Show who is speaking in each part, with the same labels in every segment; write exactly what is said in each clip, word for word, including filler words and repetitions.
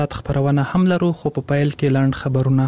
Speaker 1: خبرونه هم لرو خو په پیل کې لاند خبرونه.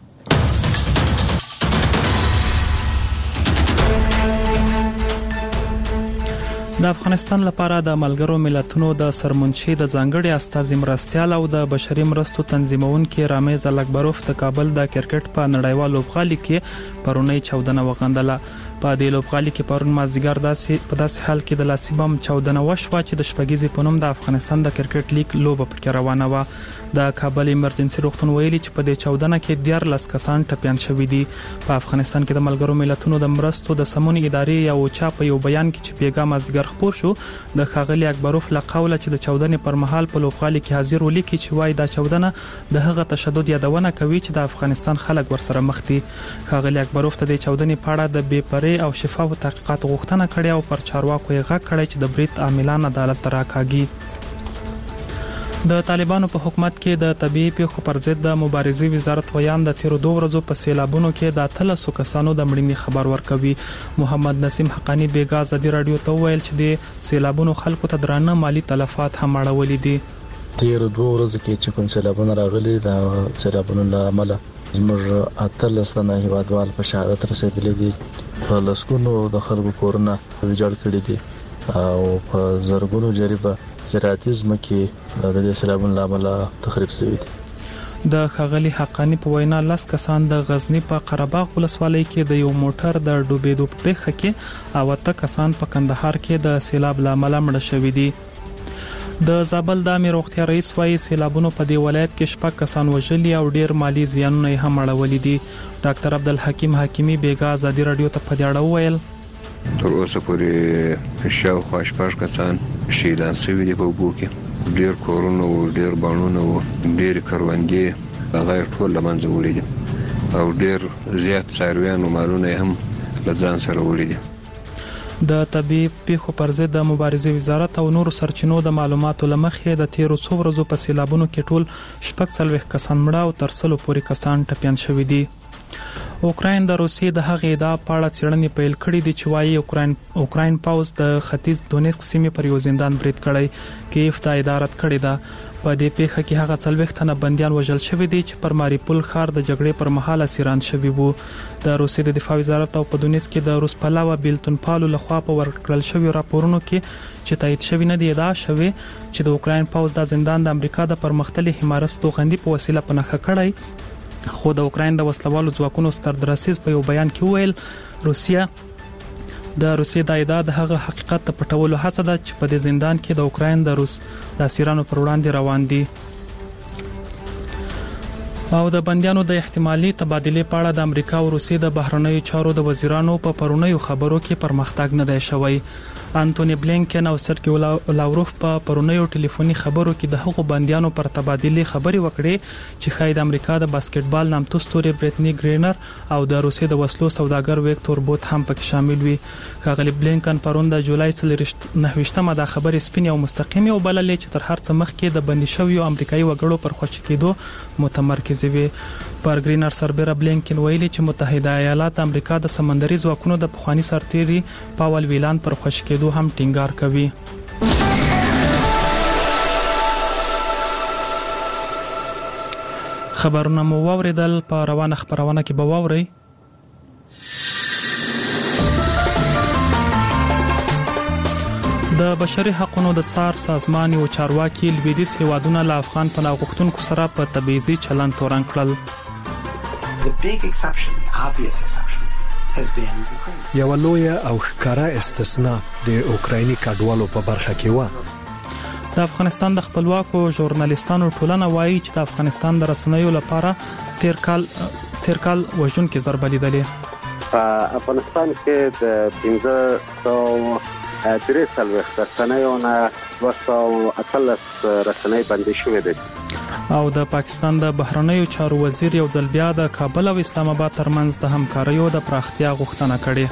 Speaker 1: د افغانستان لپاره د ملګرو ملتونو د سرمنشي د ځانګړي استازي مرستيال او د بشري مرستو تنظیمونکو رامیز الکبروف د کابل د کرکټ په نړیوال لوبغالي کې پرونی چودنه وغندله. په دې لوبغالي کې پرون مازیګر داسې په داسې حال کې د لاسیبم چودنه وشوه چې د شپږیزې په نوم د افغانستان د کرکټ لیګ لوبه پکې روانه و. د کابل ایمرجنسي روغتون ویلي چې په دې چودنه کې دیارلس کسان ټپيان شوي دي. په افغانستان کې د ملګرو ملتونو د مرستو د سمون ادارې یو چا په یو بیان کې چې پیغام مازیګر خبر شو د ښاغلي اکبروف له قوله چې د چودنې پر مهال په لوبغالي کې حاضر ولیکي چې وای دا چودنه د هغه تشدد یادونه کوي چې د افغانستان خلک ورسره مخ دي. ښاغلي اکبروف ته د چودنې په اړه د بې پرې او شفاف تحقیقات غوښتنه کړې او پر چارواکو یې غږ کړی چې د بریټ عاملان عدالت راکاږي. د طالبانو په حکومت کې د طبيعي پیښو پر ضد د مبارزې وزارت ویان د تیرو دوه ورځو په سیلابونو کې د اتلسو کسانو د مړینې خبر ورکوي. محمد نسیم حقانی بیګا ازادي رادیو ته ویل چې د سیلابونو خلکو ته درانه مالی تلفات هم اړولې دي.
Speaker 2: تیرو دوه ورځو کې چې کوم سیلابونه راغلي د سیلابونو له امله زموږ اتلس تنه هیوادوال په شهادت رسیدلي دي. په لسګونو د خلکو کورونه ویجاړ کړي دي او په زرګونو جریبه زراعتي ځمکې د دې سیلابونو له امله تخریب شوي دي.
Speaker 1: د ښاغلي حقانی په وینا لس کسان د غزنی په قرهباغ ولسوالۍ کې د یو موټر د ډوبېدو په پیښه کې او اته کسان په کندهار کې د سیلاب له امله مړه شوي دي. د زابل د امیر روغتیا رئیس وايي سیلابونو په دې ولایت کې شپږ کسان وژلي او ډیر مالی زیانونه هم اړولي دي. ډاکټر عبدالحکیم حکیمی بیګا ازادي رادیو ته په دې اړه وویل
Speaker 3: تر اوسه پورې شاوخوا شپږ کسان شهیدان شوي دي په اوبو کې. ډیر کورونه او ډیر بانونه او ډیر کروندې هغه ټول له منځه وړي دي او ډیر زیات څارویان او مالونه هم له ځان سره وړي دي.
Speaker 1: د طبي پیښو پر ضد د مبارزې وزارت او نورو سرچینو د معلوماتو لمخې د تیرو څو ورځو په سیلابونو کې ټول شپږ څلوېښت کسان مړه او تر سلو پورې کسان ټپيان شوي دي. اوکراین د روسیې د هغې ادعا په اړه څېړنې پیل کړې دي چې وايي اوکراین اوکراین پاوز د ختیځ دونیسک سیمې پر یو زندان برید کړی. کیف دا ادعا رد کړې ده. په دې پیښه کې هغه څلوېښت تنه بنديان وژل شوي دي چې پر ماریپول ښار د جګړې پر مهال اسیران شوي وو. د روسیې د دفاع وزارت او په دونیسک کې د روس پلاوه بیلتون پالو لخوا په ورکړل شوی راپورونو کې چې تایید شوی نه دی ادعا شوی چې د اوکراین پاوز د زندان د امریکا د پرمختللي حمایت توغندي په وسیله پنهخه کړی. خو د اوکراین د وسلوالو ځواکونو ستردرسیز په یو بیان کې ویل روسیا د روسیې د ادعا د هغه حقیقت ته پټولو هڅه ده چې په دې زندان کې د اوکراین د روس د اسیرانو پر وړاندې روان دي. او د بنديانو د احتمالي تبادلې په اړه د امریکا او روسیې د بهرنیو چارو د وزیرانو په پرونیو خبرو کې پرمختګ نه دی شوی. انټونی بلینکن او سرګي لاوروف په پرونیو ټلیفوني خبرو کې د هغو بنديانو پر تبادلې خبري وکړې چې خاید امریکا د باسکټبال نامتو ستوري برټنی ګرینر او د روسیې د وسلو سوداګر ویکټور بوت هم پکې شامل وي. ښاغلي بلینکن پرون د جولای نهویشتمه د خبرې سپینې او مستقیمه او بللې چې تر هر څه مخکې د بندي شویو امریکایي وګړو پر خوشی کېدو متمرکز وي. پر ګرینر سربېره بلینکن ویلي چې متحده ایالات امریکا د سمندري ځواکونو د پخوانی سرتیري پاول ویلان پر خوشی کېدو هم ټینګار کوي. خبرونه مو واوریدل. په روانه خبرونه کې به واورئ د بشري حقوقو د څار سازمان او چارواکي لویدیځ هیوادونه له افغان پناه غوښتونکو سره په تبعیضي چلند تورن کړل.
Speaker 4: یو لوی او ښکارا استثناء د اوکرایني کډوالو په برخه کې و.
Speaker 1: د افغانستان د خپلواکو ژورنالیستانو ټولنه وایي چې د افغانستان د رسنیو لپاره تیر کال تیر کال وژونکې ضربه لیدلې.
Speaker 5: په افغانستان کې د پنځه سوه درې څلوېښت رسنیونه دوه سوه اتلس رسنۍ بندي شوې دي.
Speaker 1: او د پاکستان د بهرنیو چارو وزیر یو ځل بیا د کابل او اسلام آباد ترمنځ د همکاریو د پراختیا غوښتنه کړې.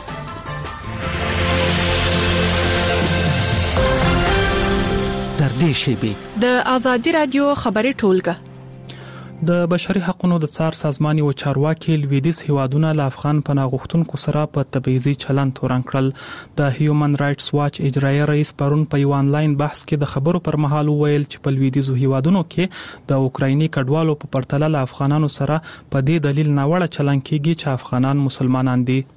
Speaker 6: در دې شیبې
Speaker 7: د ازادي رادیو خبري ټولګه
Speaker 1: د بشري حقوقو د څار سازمان او چارواکي لویدیز هیوادونه له افغان پناه غوښتونکو سره په تبعیضي چلند تورن کړل. د هیومن رائټس واچ اجرایي رئیس پرون په یو آنلاین بحث کې د خبرو پر مهال وویل چې په لویدیزو هیوادونو کې د اوکرایني کډوالو په پرتله له افغانانو سره په دې دلیل ناوړه چلند کیږي چې افغانان مسلمانان دي.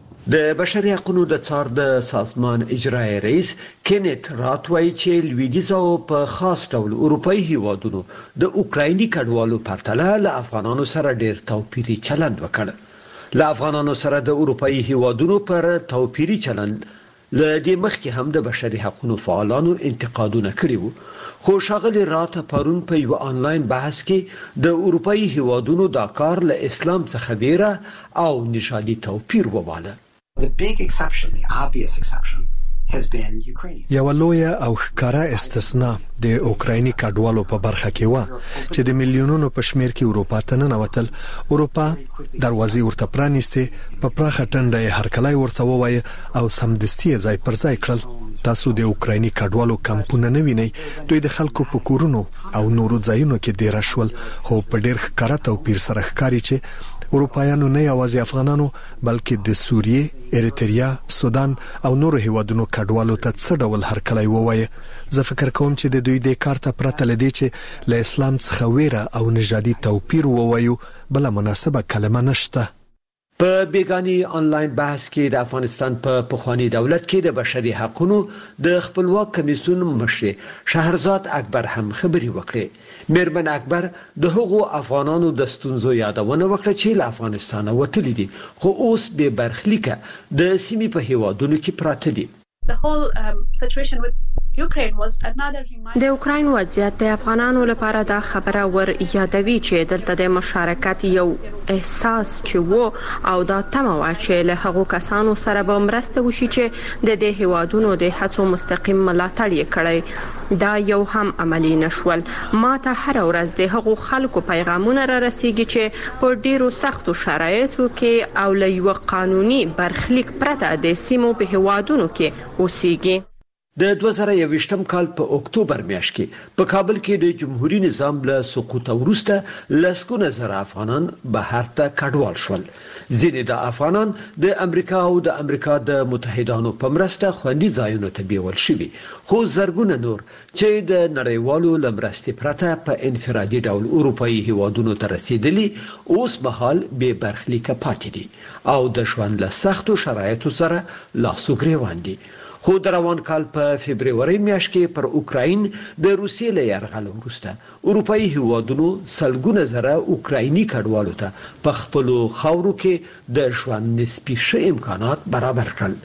Speaker 6: د بشري حقوقو د څار د سازمان اجرایي رئیس کینیت راتوي چې لویدیز او په خاص ډول اروپאי هیوادونو د اوکرایني کډوالو پرتله له افغانانو سره ډیر توپیري چلند وکړ. له افغانانو سره د اروپאי هیوادونو پر توپیري چلند له دې مخکې هم د بشري حقوقو فعالانو انتقادونه کړي وو. خو شاغلي رات پرون په یو آنلاین بحث کې د اروپאי هیوادونو دا کار له اسلام څخه ویره او نژادي توپیر وواله.
Speaker 7: The big exception, the obvious exception, has been Ukrainian.
Speaker 4: یو لویه او ښکاره استثناء د اوکرایني کډوالو په برخه کې و چې د میلیونونو په شمیر کې اروپا ته ننوتل. اروپا دروازې ورته پرانیستې، په پراخه ټنډه یې هرکلی ورته ووایه او سمدستي ځای پر ځای کړل. تاسو د اوکرایني کډوالو کمپونه نه وینئ، دوی د خلکو په کورونو او نورو ځایونو کې ډیر شول، خو په ډیر ښکاره توپیر سره ښکاري چې اروپایانو نه یوازې افغانانو بلکې د سوریې، اریتریا، سودان او نورو هیوادونو کډوالو ته څه ډول هرکلی ووایي. زه فکر کوم چې د دوی د کار ته پرته لدی چې له اسلام څخه ویره او نژادي توپیر ووایو بل مناسبه کلمه نشته.
Speaker 6: په بیگانی آنلاین بحث کې د افغانستان په پخوانی دولت کې د بشري حقوقو د خپلواک کمیسیون مشر شهرزاد اکبر هم خبري وکړه. میرمن اکبر د هغو افغانانو د ستونزو یادونه وکړه چې له افغانستان وتلي دي خو اوس به برخلیکه د سیمې په هیوادونو کې پراته دي.
Speaker 8: The whole um, situation with Ukraine was another reminder.
Speaker 9: د اوکراین وضعیت د افغانانو لپاره دا خبره ور یادوي چې دلته د مشارکت یو احساس چې وو او دا تمه وا چې له هغو کسانو سره به مرسته وشي چې د دې هیوادونو د هڅو مستقیم ملاتړ یې کړی. دا یو هم عملی نشول. ما ته هر ورځ د هغو خلکو پیغامونه را رسیږي چې په ډیرو سختو شرایطو کې او له یو قانوني برخلیک پرته د سیمو په هیوادونو کې اوسېږي.
Speaker 6: د دوه زره یوویشتم کال په اکتوبر میاشت کې په کابل کې د جمهوریت نظام له سقوط وروسته لسګونه زره افغانان بهر ته کډوال شول. ځینې د افغانان د امریکا او د امریکا د متحدانو په مرسته خوندي ځایونو ته بیول شوي، خو زرګونه نور چې د نړیوالو لمرستې پرته په انفرادي ډول اروپאי هیوادونو ته رسیدلي اوس مهال به برخلیکه پاتې دي او د ژوند له سختو شرایطو سره لاسو ګریوان دي. خو د روان کال په فبرवरी میاشت کې پر اوکراین د روسیې له یرغل وروسته اروپאי هیوادونو سلګونه زره اوکرایني کډوالو ته په خپل خاورو کې د ژوند نسبي ښه امکانات برابر کړل.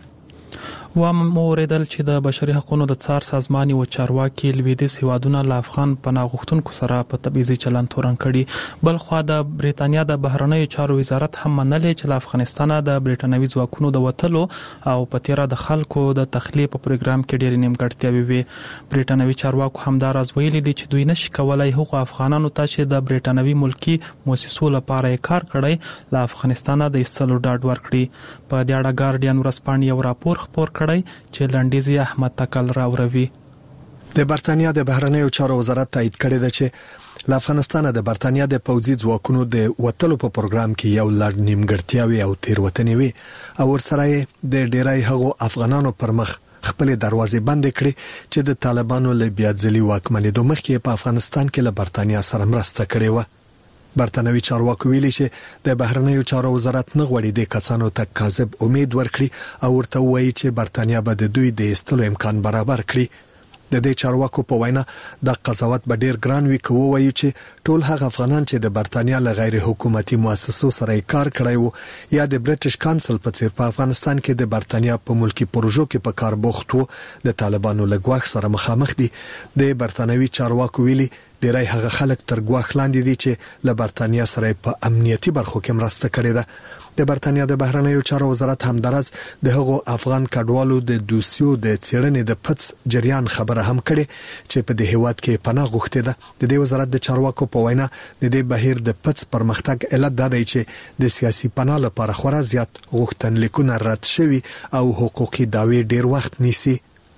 Speaker 1: و موریدل چې د بشري حقوقو د څار سازمان او چارواکي لویدیز هیوادونه له افغان پناه غوښتونکو سره په تبعیضي چلند تورن کړي. بل خو د بریټانیا د بهرنیو چارو وزارت هم منلې چې له افغانستان د بریټانوي ځواکونو د وټلو او په تیره د خلکو د تخلیه په پروګرام کې ډېر نیمګړتیاوې وي. بریټانوي چارواکو هم دا راز ویلي دي چې دوی نشي کولای هغو افغانانو ته چې د بریټانوي ملکی مؤسسو لپاره کار کړی له افغانستان د ایستلو ډاډ ورکړي. په دې اړه ګارډین ورځپاڼې یو راپور خپور کړی چې لنډیزي احمد تکل راوروي.
Speaker 4: د برتانیا د بهرنیو چارو وزارت تایید کړی دی چې له افغانستان د برتانیا د پوځي ځواکونو د وټلو په پروګرام کې یو لړ نیمګړتیاوې او تیروتنې وي او ورسره د ډیری هغو افغانانو پر مخ خپل دروازې بند کړي چې د طالبانو له بیا ځلي واکمنېدو مخکې په افغانستان کې له برتانیا سره مرسته کړې و. برتانوي چارواکو ویلي چې د بهرنیو چارو وزارت نه غوړي د کسانو ته کاذب امید ورکړي او ورته وایي چې برتانیا به د دوی د ایستلو امکان برابر کړي. د دې چارواکو په وینا د قضاوت به ډیر ګران وي کوو وایي چې ټول هغه افغانان چې د برتانیا له غیر حکومتي مؤسسو سره کار کړی وو یا د برټش کانسل په څیر په افغانستان کې د برتانیا په ملکی پروژو کې په کار بوخت وو د طالبانو له ګواښ سره مخامخ دي. د برتانوي چارواکو ویلي ډیری هغه خلک تر ګواښ لاندې دي چې له برتانیا سره په امنیتي برخو کې مرسته کړې ده. د برتانیا د بهرنیو چارو وزارت هم درز د هغو افغان کډوالو د دوسیو د څېړنې د پڅ جریان خبره هم کړي چې په دې هیواد کې پناه غوښتي ده. د دې وزارت د چارواکو په وینا د دې بهیر د پڅ پرمختګ علت دا دی چې د سیاسي پناه لپاره خورا زیات غوښتنلیکونه رد شوي او حقوقي دعوی ډیر وخت نیسي.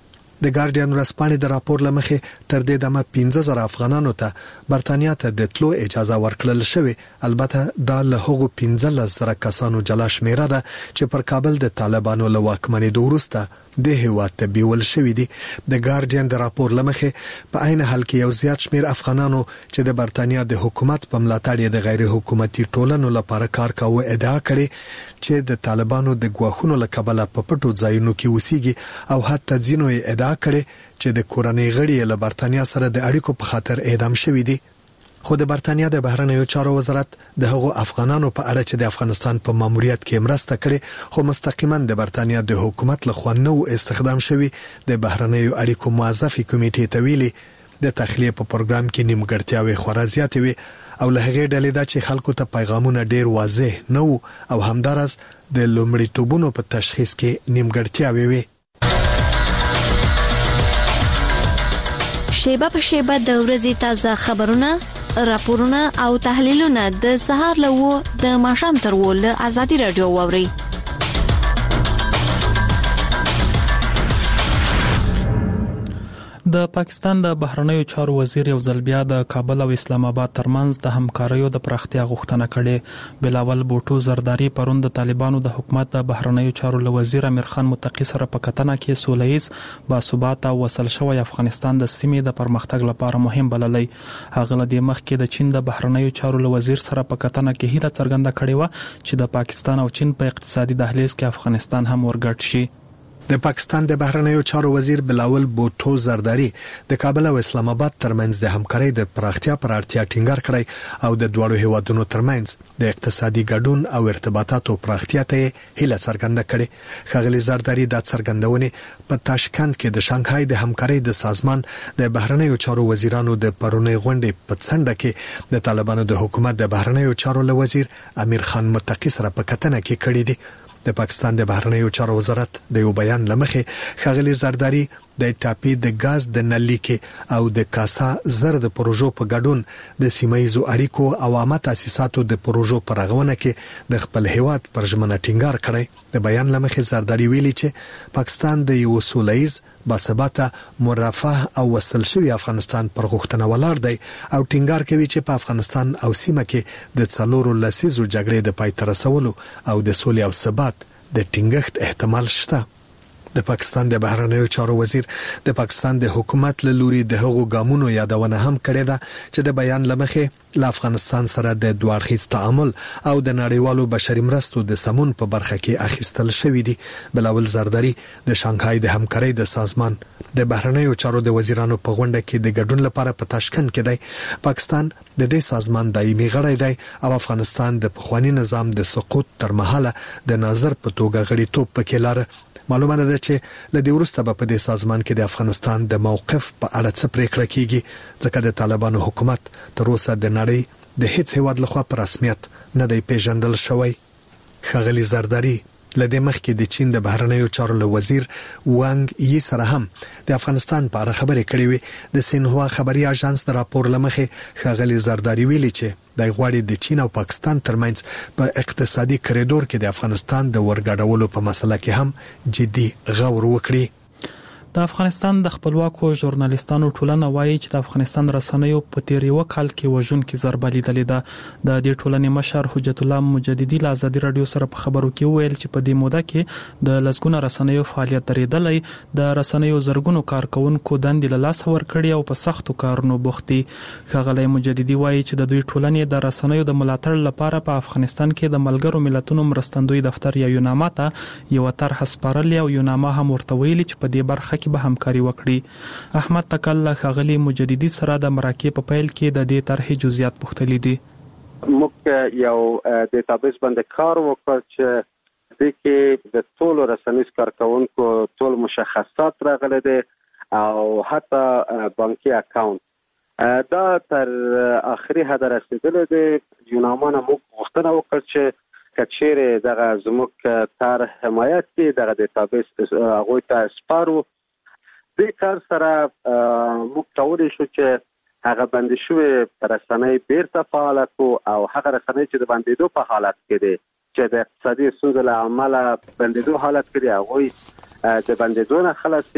Speaker 4: د ګارډین ورځپاڼې د راپور لمخې تر دې دمه پنځه زره افغانانو ته برتانیا ته د تلو اجازه ورکړل شوې البته دا له هغو پنځه زره کسانو جلا شمیره ده چې پر کابل د طالبانو له واکمنۍ وروسته د هیواد ته بیول شوې دي د ګارډین د راپور لمخې په عین حال کې یو زیات شمیر افغانانو چې د برتانیا د حکومت په ملاتړ د غیر حکومتي ټولنو لپاره کار کاوه ادعا کړې چې د طالبانو د ګواښونو له کبله په پټو ځایونو کې اوسېږي او حتی ځینو ادعا کړې چې د کورنۍ غړي له برتانیا سره د اړیکو په خاطر اعدام شوي دي خو د برتانیا د بهرنیو چارو وزارت د هغو افغانانو په اړه چې د افغانستان په ماموریت کې مرسته کړې خو مستقیما د برتانیا د حکومت لخوا نو استخدام شوی د بهرنیو اړیکو موظفي کمیټې ته ویلي د تخلیه په پروګرام کې نیمګړتیاوې خورا زیاتې وي او له هغې ډلې دا چې خلکو ته پیغامونه ډیر واضح نه وو او همدارس د لومړیتوبونو په تشخیص کې نیمګړتیاوې وي
Speaker 10: شیبه په شیبه د ورځې تازه خبرونه راپورونه او تحلیلونه د سهار له و د ماښام تر و له ازادي رادیو واوري
Speaker 1: د پاکستان د بهرنیو چارو وزیر یو ځل بیا د کابل او اسلام آباد ترمنځ د همکاریو د پراختیا غوښتنه کړې بلاول بوټو زرداری پرون د طالبانو د حکومت د بهرنیو چارو له وزیر امیر خان متقی سره په کتنه کې سولهییز باثباته وصل شوی افغانستان د سیمې د پرمختګ لپاره مهم بللی هغه له دې مخکې د چین د بهرنیو چارو له وزیر سره په کتنه کې هیله څرګنده کړې و چې د پاکستان او چین په اقتصادي دهلیز کې افغانستان هم ورګډ شي
Speaker 4: د پاکستان د بهرنیو چارو وزیر بلاول بوټو زرداری د کابل او اسلام آباد ترمنځ د همکارۍ د پراختیا پر اړتیا ټینګار کړی او د دوړو هیوادونو ترمنځ د اقتصادي ګډون او ارتباطاتو پراختیا ته هیله څرګنده کړې ښاغلي زرداری د څرګندونې په تاشکند کې د شانګهای د همکارۍ د سازمان د بهرنیو چارو وزیرانو د پرونی غونډې په څنډه کې د طالبانو د حکومت د بهرنیو چارو له وزیر امیر خان متقی سره په کتنه کې کړې دي د پاکستان د بهرنیو چارو وزارت د یو بیان لمخې ښاغلي زرداری د ټاپي د غاز د نلي کې او د کاسا زر د پروژو په ګډون د سیمایي اړیکو او عامه تاسیساتو د پروژو په رغونه کې د خپل هیواد پر ژمنه ټینګار کړی د بیان لمخې زرداری ویلي چې پاکستان د یو سولهییز باثباته مرفه او وصل شوی افغانستان پر غوښتنه ولاړ دی او ټینګار کوي چې په افغانستان او سیمه کې د څلورو لسیزو جګړې د پای ته رسولو او د سولې او ثبات د ټینګښت احتمال شته د پاکستان د بهرنیو چارو وزیر د پاکستان د حکومت له لوري د هغو ګامونو یادونه هم کړې ده چې د بیان لمخې له افغانستان سره د دوه اړخیز تعامل او د نړیوالو بشري مرستو د سمون په برخه کې اخیستل شوې دي بلاول زرداری د شانګهای د همکارۍ د سازمان د بهرنیو چارو د وزیرانو په غونډه کې د ګډون لپاره په تاشکند کې دی پاکستان د دې سازمان دایمي غړی دی او افغانستان د پخوانی نظام د سقوط تر مهاله د ناظر په توګه غړیتوب پکې لاره معلومه ده چې لدې وروسته په دې سازمان کې د افغانستان د موقف په اړه څه پریکړه کیږي ځکه د طالبانو حکومت تر اوسه د نړۍ د هیڅ هیواد لخوا په رسمیت نه دی پیژندل شوی ښاغلي زرداری لدې مخکې د چین د بهرنیو چارو له وزیر وانګ یي سره هم د افغانستان په اړه خبرې کړې وي د سینهوا خبري اژانس د راپور لمخې ښاغلي زرداری ویلي چې د غواړي د چین او پاکستان ترمنځ په اقتصادي کریډور کې د افغانستان د ورګډولو په مسله کې هم جدي غور وکړي
Speaker 1: د افغانستان د خپلواکو ژورنالیستانو ټولنه وایي چې د افغانستان رسنیو په تیر یو کال کې وژونکي ضربه لیدلې ده د دې ټولنې مشر حجت الله مجددي له ازادي رادیو سره په خبرو کې ویل چې په دې موده کې د لسګونه رسنیو فعالیت درېدلی د رسنیو زرګونو کارکونکو دندې له لاسه ورکړي او په سختو کارونو بوخت دي ښاغلی مجددي وایي چې د دوی ټولنې د رسنیو د ملاتړ لپاره په افغانستان کې د ملګرو ملتونو مرستندوی دفتر یا یوناما ته یو طرح سپارلې او یوناما هم ورته ویلي چې په دې برخه کې به همکاري وکړي احمد تکل ښاغلي مجددي سره د مراکې په پیل کې د دې طرحې جزئیات پوښتلي دي
Speaker 5: موږ یو ډیټابیس باندې کار وکړ چې د کې د ټولو رسنیز کارکونکو ټول مشخصات راغلي دي او حتی بانکي اکاونټ دا تر اخري حد رسیدلی دی یوناما نه موږ غوښتنه وکړ چې کچېره دغه زموږ تر حمایت کې دغه ډیټابیس هغوی ته سپارو دې کار سره موږ کولی شو چې هغه بندي شوې رسنۍ بیرته فعال کړو او هغه رسنۍ چې د بندیدو په حالت کې دي چې د اقتصادي ستونزو له امله بندیدو حالت کې دي هغوی د بندیدو نه خلاصېږي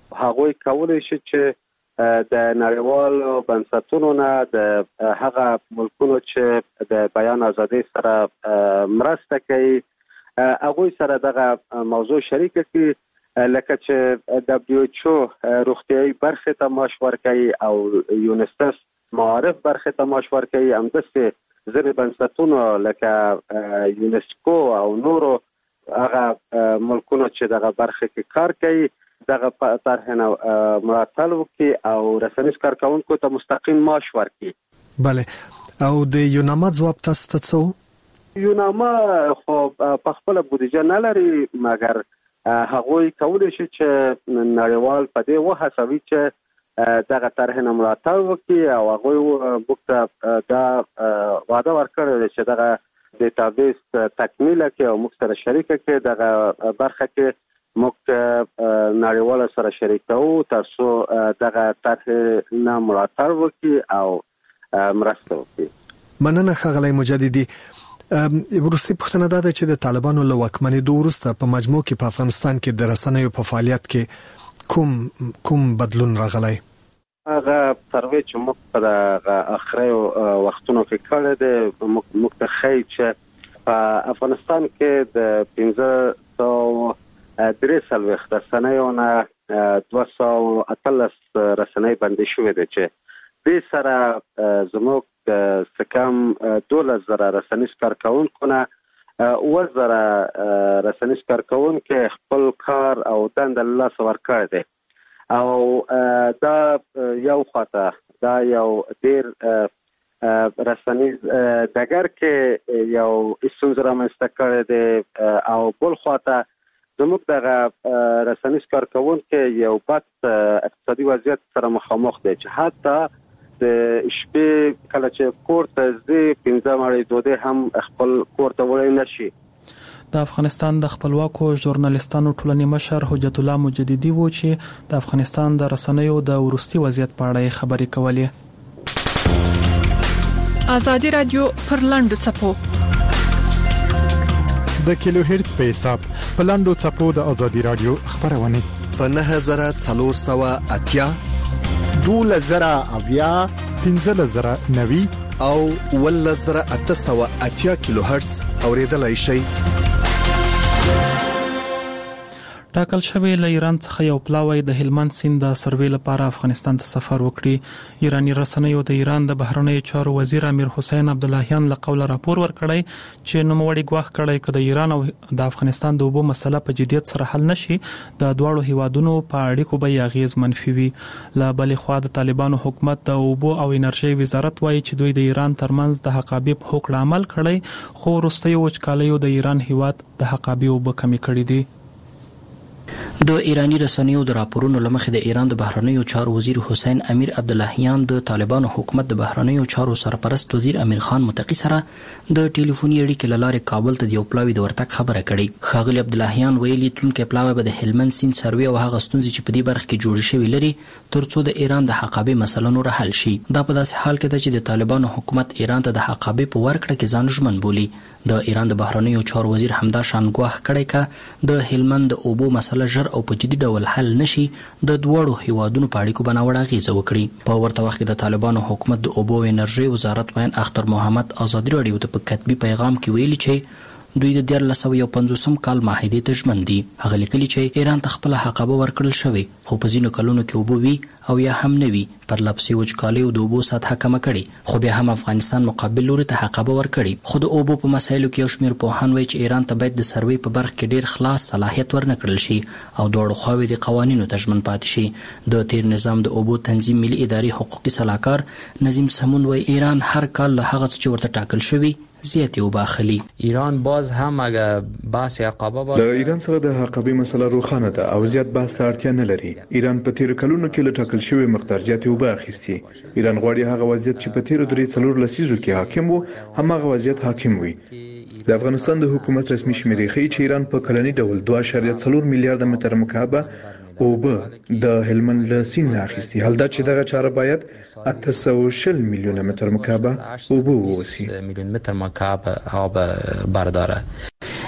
Speaker 5: هغوی کولی شي چې د نړیوالو بنسټونو نه د هغه ملکونو چې د بیان ازادي سره مرسته کوي هغوی سره دغه موضوع شریک کړي لکه چې دبلیو ایچ او روغتیايي برخه ته معاش ورکوي او یونیسف معارف برخه ته معاش ورکوي همداسې ځینې بنسټونه لکه یونسکو او نورو هغه ملکونو چې دغه برخه کې کار کوي دغه طرح نه ملاتړ وکړي او رسنیز کارکونکو ته مستقیم معاش ورکړي.
Speaker 4: بله او د یوناما ځواب تاسو ته څه؟
Speaker 5: یوناما خو په خپل بودیجه نه لري مګر هغوی کولی شي چې نړیوال په دې وهڅوي چې دغه طرح نه ملاتړ وکړي او هغوی موږ ته دا وعده ورکړې چې دغه ډیټابیس تکمیل کړي او موږ سره شریک کړي دغه برخه کې موږ نړیوال سره شریکو ترڅو دغه طرح نه ملاتړ وکړي او مرسته وکړي.
Speaker 4: مننه ښاغلی مجددي. وروستي پوښتنه دا ده چې د طالبانو له واکمنېدو وروسته په مجموع کې په افغانستان کې د رسنیو په فعالیت کې کوم کوم بدلون راغلی؟
Speaker 5: هغه سروې چې موږ په اخري وختونو کې کړی دی موږ ته ښیي چې په افغانستان کې د پنځه سوه درې څلوېښت رسنیو نه دوه سوه اتلس رسنۍ بندي شوې دي چې دې سره زموږ څه کم دولس زره رسنیز کارکونکو نه اووه زره رسنیز کارکونکي خپل کار او دنده له لاسه ورکړی دی او دا یو خواته دا یو ډېر رسنیز ډګر کې یو ستونزه رامنځته کړی دی او بل خواته زموږ دغه رسنیز کارکونکي یو بد اقتصادي وضعیت سره مخامخ دی چې حتی د شپې کله چې کور ته ځي پنځه مړۍ ډوډۍ هم خپل کور ته وړی نشي.
Speaker 1: د افغانستان د خپلواکو ژورنالیستانو ټولنې مشر حجت الله مجددي و چې د افغانستان د رسنیو د وروستي وضعیت په اړه خبرې کولې.
Speaker 11: ازادي رادیو پر لاندو چپو
Speaker 12: د کیلو هرتز په حساب په لاندو چپو د ازادي رادیو خبرونه
Speaker 4: په نه هزار څلور سوه اتیا
Speaker 12: دوله زره اویا پنځه زره نوي
Speaker 4: او ول زره اته سوه اتیا کیلو هرتز اوریدلای شي.
Speaker 1: ټاکل شوی له ایران څخه یو پلاوی د هلمند سیند د سروې لپاره افغانستان ته سفر وکړي. ایرانی رسنیو د ایران د بهرنیو چارو وزیر امیر حسین عبداللهیان له قوله راپور ورکړی چې نوموړي ګواښ کړی چې د ایران او د افغانستان د اوبو مسله په جدیت سره حل نشي د دواړو هیوادونو په اړیکو به اغیز منفي وي. له بلې خوا د طالبانو حکومت د اوبو او انرژي وزارت وایي چې دوی د ایران ترمنځ د حقابې په هوکړه عمل کړی خو وروستیو وچکالیو د ایران هیواد د حقابې اوبه کمې کړې دي.
Speaker 13: د ایرانی رسنیو د راپورونو لمخې د ایران د بهرنیو چارو وزیر حسین امیر عبداللهیان د طالبانو حکومت د بهرنیو چارو سرپرست وزیر امیر خان متقی سره د ټلیفوني اړیکې له لارې کابل ته د یو پلاوي د ورتګ خبره کړې. ښاغلي عبداللهیان ویلي تلونکی پلاوی به د هلمند سیند سروې او هغه ستونزې چې په دې برخه کې جوړې شوې لري ترڅو د ایران د حقابې مسله نور حل شي. دا په داسې حال کې ده چې د طالبانو حکومت ایران ته د حقابې په ورکړه کې ځان ژمن بولي. د ایران د بهرنیو چارو وزیر همدا شان ګواښ کړی که د هلمند د اوبو مسله ژر او په جدي ډول حل نشي د دوړو هیوادونو په اړیکو بناوړه اغیزه وکړي. په ورته وخت کې د طالبانو حکومت د اوبو او انرژي وزارت وین اختر محمد ازادي رادیو ته په کتبي پیغام کې ویلي چې دوی د دیارلس سوه یو پنځوسم کال معاهدې ته ژمن دي. هغه لیکلي چې ایران ته خپله حقابه ورکړل شوې خو په ځینو کلونو کې اوبه وي او یا هم نه وي پرلپسې وچکالیو د اوبو سطحه کمه کړې خو بیا هم افغانستان مقابل لوري ته حقابه ورکړي. خو د اوبو په مسایلو کې یو شمېر پوهان وایي چې ایران ته باید د سروې په برخه کې ډیر خلاص صلاحیت ورنه کړل شي او دواړو خواوې د قوانینو ته ژمن پاتې شي. د تیر نظام د اوبو تنظیم ملي ادارې حقوقي سلاکار نظیم سمون وایي ایران هر کال له هغه څه چې ورته ټاکل شوي زیاتې اوبه اخلي.
Speaker 14: ایران باز هم اگه بحث حقابه باشه
Speaker 15: د ایران سره د حقابې مسله روښانه ده او زیات بحث ته اړتیا نه لري. ایران په تیر کلونو کې له ټاکل شوی مقدار زیاتې اوبه اخیستي. ایران غواړي هغه وضعیت چې په تیر درې څلور لسیزو کې حاکم وو هماغه وضعیت حاکم وي. د افغانستان د حکومت رسمي شمیرې ښیي چې ایران په کلني ډول دوه اعشاریه څلور میلیارډ متر مکعبه اوبه د هلمند له سیند نه اخیستي. حال دا چې دغه چاره باید اته سوه شل میلیونه متر مکعبه اوبه واوسي.
Speaker 14: میلیون متر مکعب آب برداره.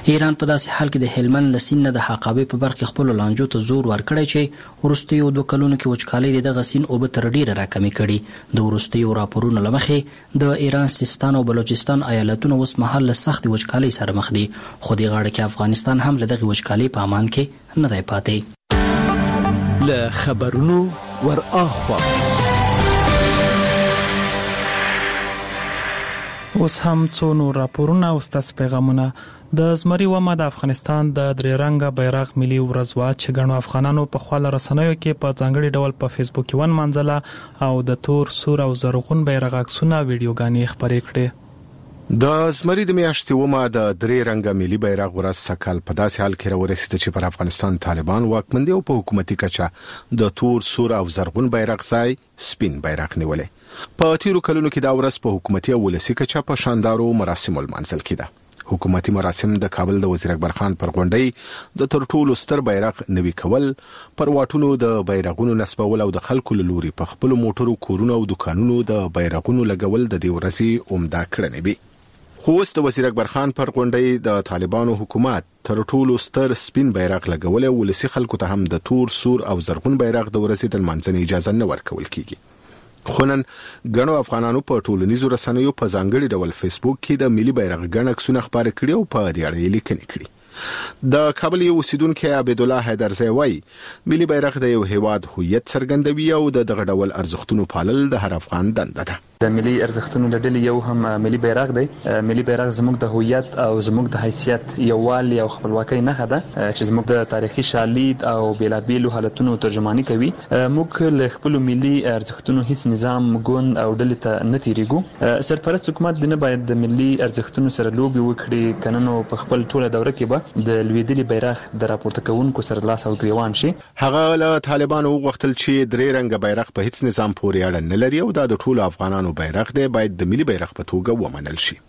Speaker 13: ایران په داسې حال کې د هلمند له سیند نه د حقابې په برخه خپل لانجو ته زور ورکړی چې وروستیو دوه کلونو کې وچکالۍ د دغه سیند اوبه تر ډیره راکمې کړي. د وروستیو راپورونو له مخې د ایران سیستان او بلوچستان ایالتونه اوس مهال له سختې وچکالۍ سره مخ دي، خو دې غاړه کې افغانستان هم له دغې وچکالۍ په امان کې نه دی پاتې.
Speaker 16: له خبرونو ور اخوا
Speaker 1: اوس هم څو نور راپورونه او ستاسو پیغامونه. د زمري ومه د افغانستان د درې رنګه بیرغ ملي ورځ وا چې ګڼو افغانانو په خپل رسنیو کې په ځانګړي ډول په فیسبوک کې ون منځله او د تور سور او زرغون بیرغ عکسونه ویډیوګانې خپرې کړې.
Speaker 17: د زمري د میاشتې ومه د درې رنګه ملي بیرغ ورځ سکهال په داسې حال کې راورسېده چې پر افغانستان طالبان واکمن دي او په حکومتي کچه د تور سور او زرغون بیرغ ځای سپین بیرغ نیولې. په تیرو کلونو کې دا ورځ په حکومتي او ولسي کچه په شاندارو مراسمو لمانځل کېده. حکومتي مراسم د کابل د وزیر اکبر خان پر غونډۍ د تر ټولو ستر بیرغ نوي کول، پر واټونو د بیرغونو نصبول او د خلکو له لوري په خپل موټرو، کورونو او دکانونو د بیرغونو لګول د دې ورځې عمده کړنې وي. خو اوس د وزیر اکبر خان پر غونډۍ د طالبانو حکومت تر ټولو ستر سپین بیرغ لګول او ولسي خلکو ته هم د تور سور او زرغون بیرغ د ورځې د لمانځنې اجازه نه ورکول کیږي. خو نن ګڼو افغانانو په ټولنیزو رسنیو په ځانګړي ډول فیسبوک کې د ملي بیرغ ګڼ عکسونه خپاره کړي او په دې اړه یې لیکنې کړي. د کابل یو اوسیدونکی عبدالله حیدرزی وایي ملي بیرغ د یو هیواد هویت څرګندوي او د دغه ډول ارزښتونو پالل د هر افغان دنده ده.
Speaker 18: د ملي ارزښتونو له ډلې یو هم ملي بیرغ دی. ملي بیرغ زموږ د هویت او زموږ د حیثیت یووالي او خپلواکۍ نښه ده چې زموږ د تاریخي شالید او بیلابیلو حالتونو ترجماني کوي. موږ له خپلو ملي ارزښتونو هیڅ نظام، ګوند او ډلې ته نه تیریږو. سرپرست حکومت نه باید د ملي ارزښتونو سره لوبې وکړي، کنه نو په خپل ټوله دوره کې به د لوېدلي بیرغ د راپورته کوونکو سره لاس او ګریوان شي.
Speaker 17: هغه له طالبانو وغوښتل چې درې رنګه بیرغ په هیڅ نظام پورې اړه نه لري او دا د ټولو افغانانو بیرغ دی، باید د ملي بیرغ په توګه ومنل شي.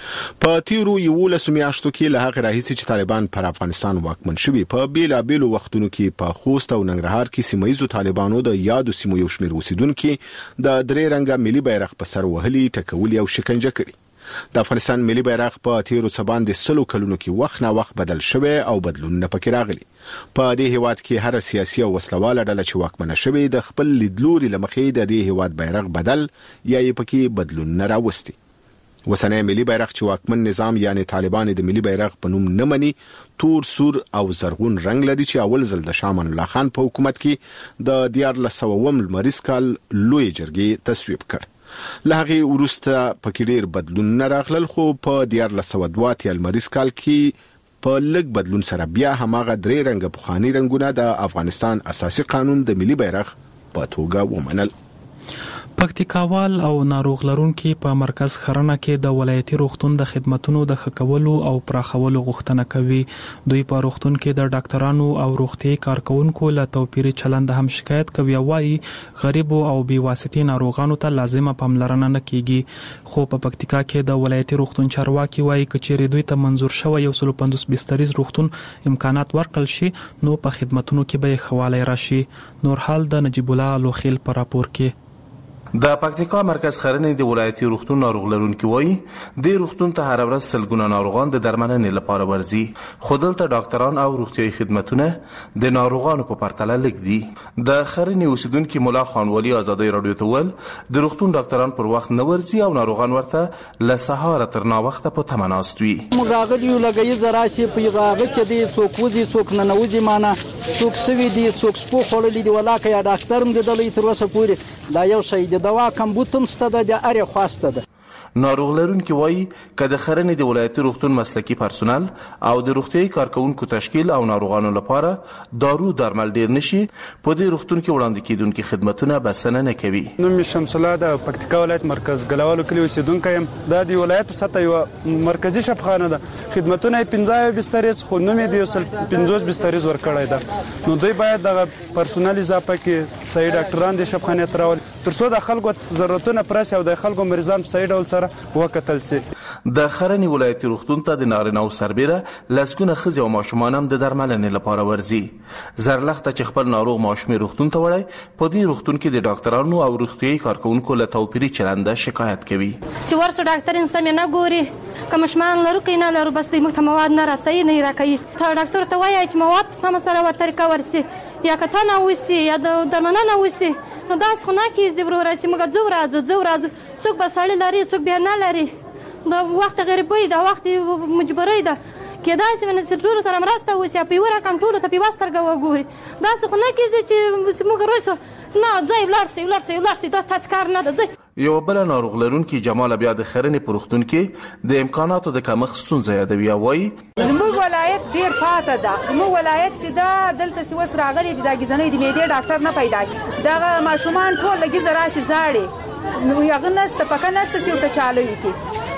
Speaker 17: په تیرو یولسو میاشتو کې له هغې راهیسې چې طالبان پر افغانستان واکمن شوي، په بیلابیلو وختونو کې په خوست او ننګرهار کې سیمه ییزو طالبانو د یادو سیمو یو شمېر اوسیدونکي د درې رنګه ملي بیرغ په سر وهلي، ټکولي او شکنجه کړي. د افغانستان ملي بیرغ په تیرو څه باندې سلو کلونو کې وخت نه وخت بدل شوی او بدلونونه پکې راغلي. په دې هیواد کې هر سیاسي او وسلواله ډله چې واکمنه شوې د خپل لیدلوري له مخې د دې هیواد بیرغ بدل یا یې پکې بدلونونه راوستي. وسنۍ ملي بیرغ چې واکمن نظام یعنی طالبان د ملي بیرغ په نوم نه مني، تور سور او زرغون رنگ لري چې اول ځل د شاه امان الله خان په حکومت کې د دیارلس سوه اووم لمریز کال لوی جرګې تصویب کړ. له هغې وروسته پکې ډېر بدلونونه راغلل، خو په دیارلس سوه دوه اتیا لمریز کال کې په لږ بدلون سره بیا هماغه درې رنګه پخواني رنګونه د افغانستان اساسي قانون د ملي بیرغ په توګه ومنل.
Speaker 1: پکتیکاوال او ناروغ لرونکي په مرکز خرنه کې د ولایتي روغتون د خدماتو د ښه کولو او پراخولو غوښتنه کوي. دوی په روغتون کې د ډاکټرانو او روغتي کارکونکو له توپیري چلند هم شکایت کوي او وايي غریبو او بې واسطې ناروغانو ته لازمه پاملرنه نه کیږي. خو په پکتیکا کې د ولایتي روغتون چارواکي وايي کچېرې دوی ته منظور شوی یو سل پنځوس بستریز روغتون امکانات ورکړل شي نو په خدماتو کې به خواله راشي. نور حال د نجیب الله لوخیل پر راپور کې.
Speaker 19: د پکتیکا مرکز خرنې د ولایتي روغتون ناروغ لرونکي وایي د روغتون ته هر ورځ سلګونه ناروغان د درملنې لپاره ورځي، خو دلته ډاکټران او روغتیايي خدمتونه د ناروغانو په پرتله لږ دي. د خرنې اوسیدونکي مولا خان ولی ازادي رادیو ته ول د روغتون ډاکټران پر وخت نه ورځي او ناروغان ورته له سهار تر ناوخته په تمه ناست وي.
Speaker 20: موږ راغلي یو لګي زراعتي په هغه کې دي څوک وځي څوک نه نوځي، معنی څوک سوي دي څوک سپو خورلي دي، ولاکه یا ډاکټر هم دلې تر اوسه پورې دا یو شی د دوا کمبوتم ستده د اره خواسته ده.
Speaker 19: ناروغ لرونکي وایي که د خرنې د ولایتي روغتون مسلکي پرسونل او د روغتیايي کارکونکو تشکیل او ناروغانو لپاره دارو درمل ډیر نشي، په دې روغتون کې وړاندې کیدونکي خدمتونه بسنه نه کوي.
Speaker 21: نوم مې شمس الله د پکتیکا ولایت مرکز ګلوالو کلی اوسیدونکی یم. دا د ولایت په سطحه یو مرکزی شفاخانه ده، خدمتونه یې پنځه بستریز خو نوم یې د یو سل پنځوس بستریز ورکړی ده. نو دوی باید دغه پرسونل اضافه کړي، صحیح ډاکټران د شفاخانې ته راولي تر څو د خلکو ضرورتونه پرسي او د خلکو مریضان په صحیح ډول سره وکتل سي.
Speaker 19: د خرنې ولایتي روغتون ته د نارینه او سربیره لسګونه ښځې او ماشومان هم د درملنې لپاره ورځي. زرلخته چې خپل ناروغ ماشومې روغتون ته وړی، په دې روغتون کې د ډاکټرانو او روغتیايي کارکونکو له توپیري چلنده شکایت کوي.
Speaker 22: چې ورسو ډاکټر انسان نه ګوري،
Speaker 2: کوم شمان لرو کې نه لرو بس د موږ ته مواد نه راسي نه راکوي ته ډاکټر ته وایي چې مواد سم سره ورته ریکور یا کتنه وسی یا د درملنه وسی نو دا څه نه کیږي وروره چې موږ ځو راځو ځو راځو څوک به سړی لري څوک بیا نه لري دا وخت غریبۍ دا وخت مجبورۍ ده کېدای شي چې ټول سره مرسته وشي په یو رقم ټول ته په وسترګه وګوري دا څه نه کیږي چې موږ روسو نه ځای ولر سي ولر سي ولر سي دا تاسکار نه ده ځای
Speaker 19: یو بل ناروغ لرونکي جمال بیا د خرنې پروختون کې د امکاناتو د کمښت ستونزه یادوي وایي
Speaker 22: زموږ ولایت ډیر پاته ده زموږ ولایت سیده دلته سی وس راغلي د ګیزنې د میډیا ډاکټر نه پیدا کی دا ماشومان ټول لګي زراسي زاړي نو یغه نست پکې نست سی ورته چالوي کی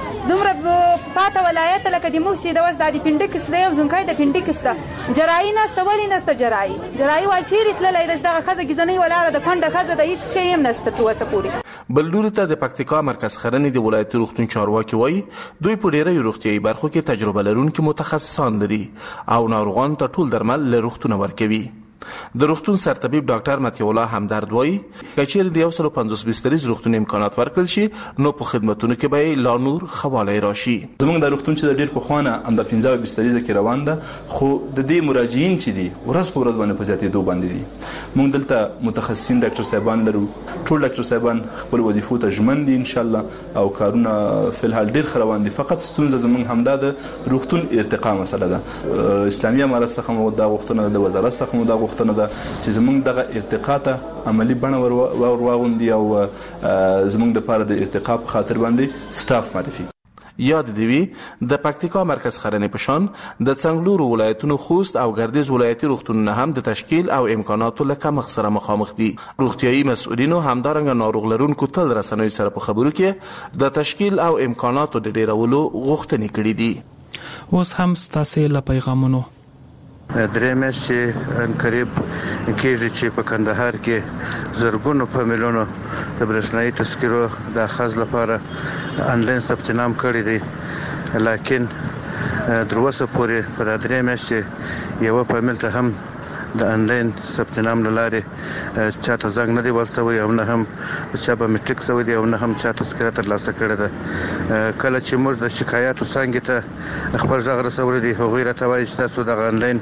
Speaker 22: دومره پاته ولایت لکه د موږ سیده وس د پینډیکس دی او زنکای د پینډیکس ده جراحي نسته ولی نسته جراحي جراحي وال چیرې تللی دغه خزه ګیزنې ولاړه د کونډه خزه د هیڅ شی هم نسته توسه پوری
Speaker 19: بل لوري ته د پکتیکا مرکز خرنې د ولایتي روغتون چارواکي وایي دوی په ډیری روغتیايي برخو کې تجربه لرونکي متخصصان لري او ناروغان ته ټول درمل له روغتونه ورکوي د روغتون سرطبيب ډاکټر متي الله همدرد وایي کچېر د یو سل او پنځوس بستریز روغتون امکانات ورکړل شي نو په خدماتونو کې به لا نور خواله راشي
Speaker 23: زموږ د روغتون چې د ډیر په خوانه هم د پنځه بستریزه کې روان ده خو د دې مراجعین چې دي ورځ په ورځ باندې په زیاتېدو باندې دي موږ دلته متخصصین ډاکټر صاحبان لرو ټول ډاکټر صاحبان خپل وظیفو ته ژمن دي ان شاء الله او کارونه فلحال ډیر روان دي فقط ستونزه زموږ همدا د روغتون ارتقا مسله ده اسلامي امارت څخه مو دا غوښتنه د وزارت څخه مو دا غوښتنه ده چې زموږ دغه ارتقا ته عملی بڼه ور واغوندي او زموږ د پاره د ارتقا په خاطر باندې سټاف معرفي
Speaker 19: یاد دی وی د پکتیکا مرکز خرنې پشان د څنګلورو ولایتونو خوست او ګردیز ولایتي روغتونونه هم د تشکیل او امکاناتو له کمښت سره مخامخ دي روغتیايي مسؤلینو همدارنګه ناروغ لرونکو تل رسنوي سره په خبرو کې د تشکیل او امکاناتو د ډیرولو غوښتنې کړې دي
Speaker 1: اوس هم ستاسو له پیغامونو
Speaker 24: درې میاشتې قریب کېږي چې په کندهار کې زرګونو په میلیونو د برېښنايي تذکرو د اخذ لپاره انلاین ثبت نام کړی دی لکن تر اوسه پورې په درې میاشتې یو په مل ته هم د انلاین ثبت نام لاره چاته زنګ نه دی ولسوي او نه هم چې په میټریک سوي دی او نه هم چاته تذکره تر لاسه کړی ده کله چې موږ د شکایاتو څنګه ته خبر ځغ رسولې دي هغه راته وایي چې تاسو د انلاین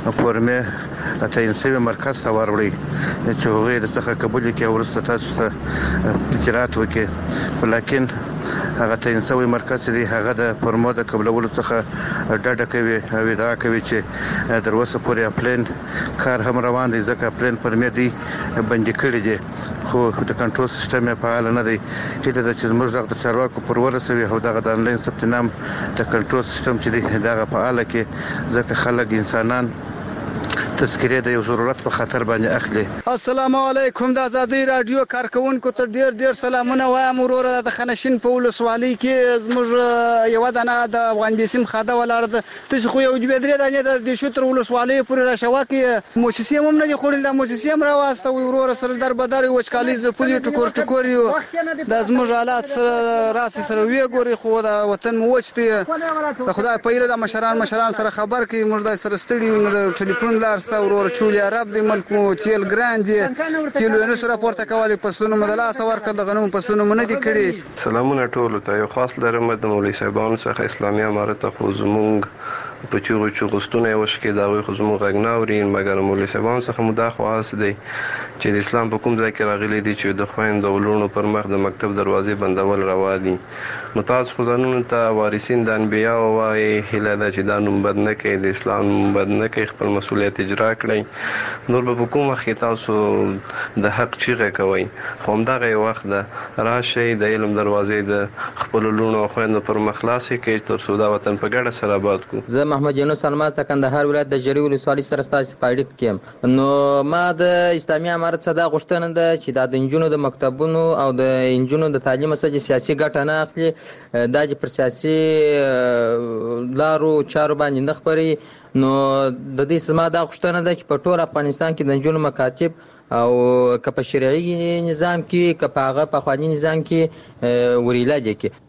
Speaker 24: فورمې ته انسوي مرکز ته وروړي چې هغه د څخه قبول کې ورسته تاسو ته اجرات وکړي ولیکن هغه ته انسوي مرکز دی هغه د فورمو د قبولولو څخه ډډه کوي او ادعا کوي چې تر اوسه پورې پلان کار هم روان دی ځکه پلان پرمې دی بندي کړی دی خو د کنټرول سیستم یې فعال نه دی چې د چې موږ د چارواکو پر ورسوي او دغه د انلاین ثبت نام د کنټرول سیستم چې دی دغه فعال کې ځکه خلک انسانان تذکره د یو ضرورت په خاطر باندې اخلي.
Speaker 25: السلام علیکم د آزادۍ رادیو کارکونکو ته ډیر ډیر سلامونه وایم وروره د خنشین په ولسوالۍ کې زموږ یو دانه د افغان بیسیم خاده ولاړ ده چې خو یو جبدري دانه د شتر ولسوالۍ پورې راشوا کې موسسې هم نه دي خورل د موسسې هم راواسته وروره سره در بدر وچکالي ز پولی ټکور ټکور یو د زموږ حالات سره راسي سره وی ګوري خو د وطن موچته خدای په اله د مشران مشران سره خبر کی موږ د سره ستړي د ټلیفون لارسته ورور چولي عرب دی ملک مو تیل ګراند دی تیل نو سره پورته کوي پسلونو مدلاس ورکړه د غنوم پسلونو منه دي کړي.
Speaker 3: سلامونه ټول ته یو خاص لرم د مولوی صاحبانو څخه اسلامي امارت خو زمونږ په چیرو چغستونه وشکې دا وي خو زموږ غناورین مګر مولوی صاحبانو څخه مداخواس دی چې د اسلام په کوم ځای کې راغلي دي چې د خويند ولونو پر مخ د مکتب دروازې بندول روا دي نو تاسو خو ځانونو ته وارثین د انبیا او وايي هله دا چې دا نوم بد نه کوي د اسلام بد نه کوي خپل مسولیت اجرا کړئ نور په کومه کې تاسو د حق چیغه کوي خو همدغه وخت د راشي د علم دروازې د خپل لونو خويند پر مخ خلاصې کوي تر څو دا وطن په ګډه سره آباد کو.
Speaker 14: زه محمد یونس الماس د کندهار ولایت د جری ولسوالۍ سره ستاسو په اړیکه کې نو ما د اسلامي امارت صدا غوښتنه ده چې د انجونو د مکتبونو او د انجونو د تعلیم سره سیاسي ګټه نه اخلي دا چې پر سیاسي لارو چارو باندې نه خبري نو د دې سما دا غوښتنه ده چې په ټول افغانستان کې د انجونو مکاتب او که په شرعي نظام کې که په هغه په قانوني نظام کې وریلا دي کې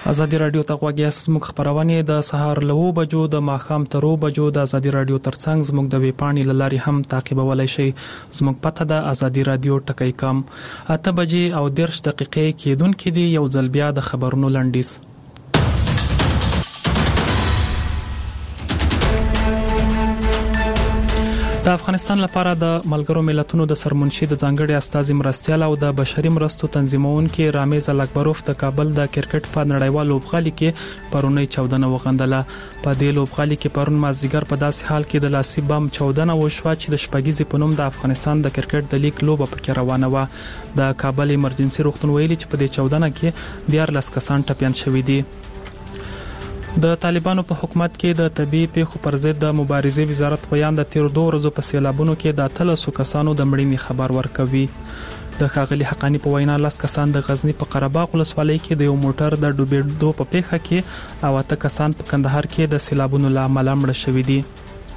Speaker 1: ازادي رادیو ته غوږی اسموږ خبرونه د سهار لوو بجو د ماخام ترو بجو د ازادي رادیو ترڅنګ زموږ د ویپاڼې لاري هم تعقیبولای شي. زموږ پته د ازادي رادیو ټکی کم اته بجې او درش دقیقې کېدونکې دي. یو ځل بیا د خبرونو لنډیز. د افغانستان لپاره د ملګرو ملتونو د سرمنشي د ځانګړي استازي مرستيال او د بشري مرستو تنظیمونکو رامیز الکبروف د کابل د کرکټ په نړیوال لوبغالي کې پرونی چودنه وغندله. په دې لوبغالي کې پرون مازیګر په داسې حال کې د لاسي بم چودنه وشوه چې د شپږیزې په نوم د افغانستان د کرکټ د لیګ لوبه پکې روانه و. د کابل ایمرجنسي روغتون ویلي چې په دې چودنه کې دیارلس کسان ټپيان شوي دي. د طالبانو په حکومت کې د طبيعي پیښو پر ضد د مبارزې وزارت بیان د تیر دوه ورځې په سیلابونو کې د اتلسو کسانو د مړینې خبر ورکوي. د ښاغلي حقانی په وینا لاس کسان د غزنی په قره باغ ولسوالۍ کې د یو موټر د ډوبېدو په پیښه کې او اته کسان په کندهار کې د سیلابونو له امله مړه شوي دي.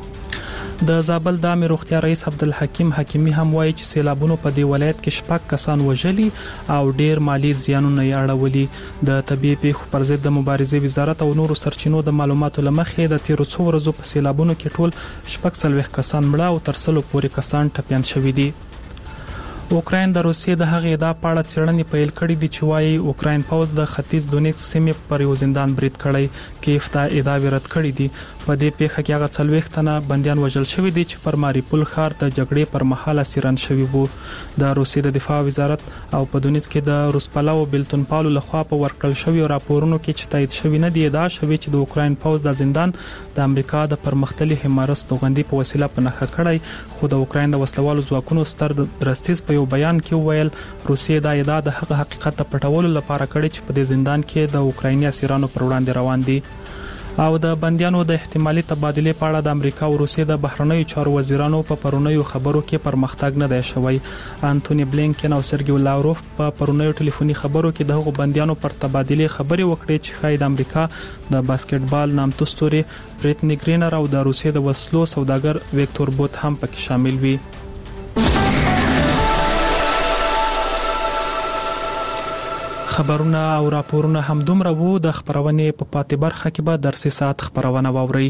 Speaker 1: د زابل د عامه روغتیا رئیس عبدالحکیم حکیمی هم وایي چې سیلابونو په دی ولایت کې شپږ کسان وژلي او ډیر مالی زیانونه یې اړولي. د طبيعي پیښو پر ضد د مبارزې وزارت او نورو سرچینو د معلوماتو لمخې د تیر څو ورځې په سیلابونو کې ټول شپږ څلوېښت کسان مړه او تر سلو پورې کسان ټپيان شوي دي. اوکراین د روسیې د هغې ادعا په اړه څېړنې پیل کړې دي چې وایي اوکراین پوځ د ختیځ دونیتسک سیمې پر یو زندان برید کړی. کیف ته ادعاوې رد کړې دي. په دې پیښه کې هغه څلوېښت تنه بندیان وژل شوي دي چې پر ماریپول ښار د جګړې پر مهال اسیران شوي وو. د روسیې د دفاع وزارت او په دونیتسک کې د روسپلاو بیلتون پالو لخوا په ورکړل شویو راپورونو کې چې تایید شوی نه دی ادعا شوی چې د اوکراین پوځ د زندان د امریکا د پرمختللي حمایت توغندي په وسیله په نښه کړی. خو د اوکراین د وسلوالو ځواکونو ستر درستیز په یو بیان کې ویل روسیې دا ادعا د هغه حقیقت ته پټولو لپاره کړې چې په دې زندان کې د اوکرایني اسیرانو پر وړاندې روان دي. او د بندیانو د احتمالي تبادله په اړه د امریکا او روسیې د بهرنیو چارو وزیرانو په پرونیو خبرو کې پرمختګ نه دی شوی. انټونی بلینکن او سرګیو لاوروف په پرونیو ټلیفوني خبرو کې د هغو بندیانو پر تبادله خبرې وکړې چې خای د امریکا د باسکټبال نامتو ستوري بریټنی ګرینر او د روسیې د وسلو سوداګر ویکتور بوت هم پکې شامل وي. خبرونه او راپورونه هم دومره وو. د خبرونې په پاتې برخه کې به درسي ساعت خبرونه واوري.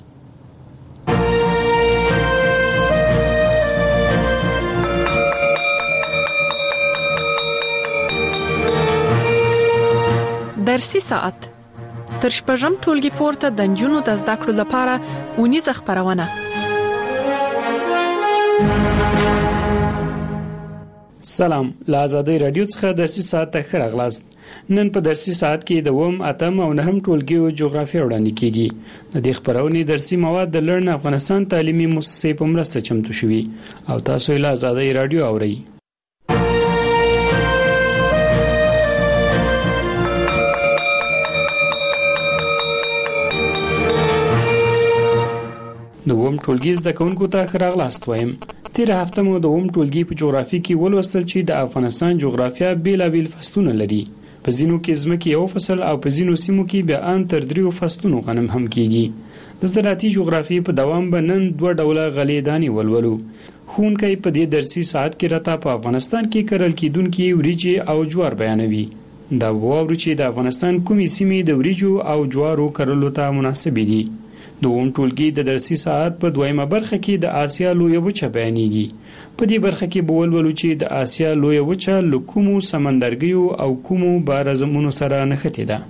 Speaker 11: درسي ساعت تر شپږم ټولګي پورته د نجونو د زده کړو لپاره ونیزه خبرونه.
Speaker 6: سلام، له آزادۍ رادیو څخه درسي ساعت ته ښه راغلاست. نن په درسي ساعت کې د اووم، اتم او نهم ټولګیو جغرافیه وړاندې کیږي. د دې خبرونې درسي مواد د لرن افغانستان تعلیمي مؤسسې په مرسته چمتو شوي او تاسو یې له آزادۍ رادیو اورئ. د اووم ټولګي زده کوونکو ته ښه راغلاست وایم. تیره هفته مو د اووم ټولګي په جغرافي کې ولوستل چې د افغانستان جغرافیه بیلابیل فصلونه لري. په ځینو کې ځمکې یو فصل او په ځینو سیمو کې بیا ان تر دریو فصلونو غنم هم کیږي. د زراعتي جغرافي په دوام به نن دوه ډوله غلې دانې ولولو. ښوونکی په دې درسي ساعت کې راته په افغانستان کې کرل کیدونکي وریجې او جوار بیانوي. دا واورو چې د افغانستان کومې سیمې د وریجو او جوارو کرلو ته مناسبې دي. د اووم ټولګي د درسي ساعت په دویمه برخه کې د آسیا لویه وچه بیانېږي. په دې برخه کې به ولولو چې د آسیا لویه وچه له کومو سمندرګیو او کومو بارزمونو سره نښتې ده.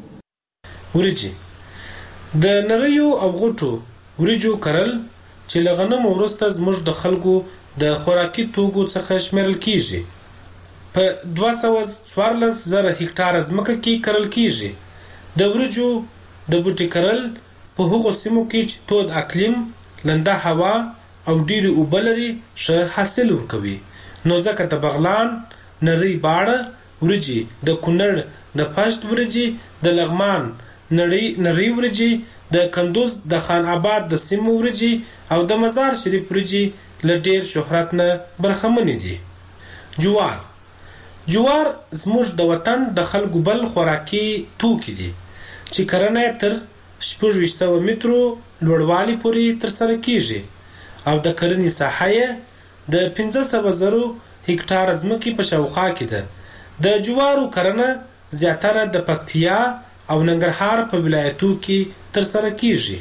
Speaker 7: وریجې د نریو او غټو وریجو کرل چې له غنمو وروسته زموږ د خلکو د خوراکي توکو څخه شمیرل کیږي. په دوه سوه څوارلس زره هکټاره ځمکه کې کرل کیږي. د وریجو د بوټي کرل په هغو سیمو کې چې تود اقلیم، لنده هوا او ډیرې اوبه لري ښه حاصل ورکوي. نو ځکه د بغلان، نری باړه وریجې، د کونړ د پشت وریجې، د لغمان نری نری وریجې، د کندوز د خان آباد د سیمو وریجې او د مزار شریف وریجې له ډیر شهرت نه برخمنې دي. جوار جوار زموږ د وطن د خلکو بل خوراکي توکي دي چې کرنه تر شپږ ویشت سوه مترو لوړوالي پورې ترسره کیږي او د کرنې ساحه یې د پنځه سوه زرو هکټاره ځمکې په شاوخوا کې ده. د جوارو کرنه زیاتره د پکتیا او ننګرهار په ولایتو کې ترسره کیږي.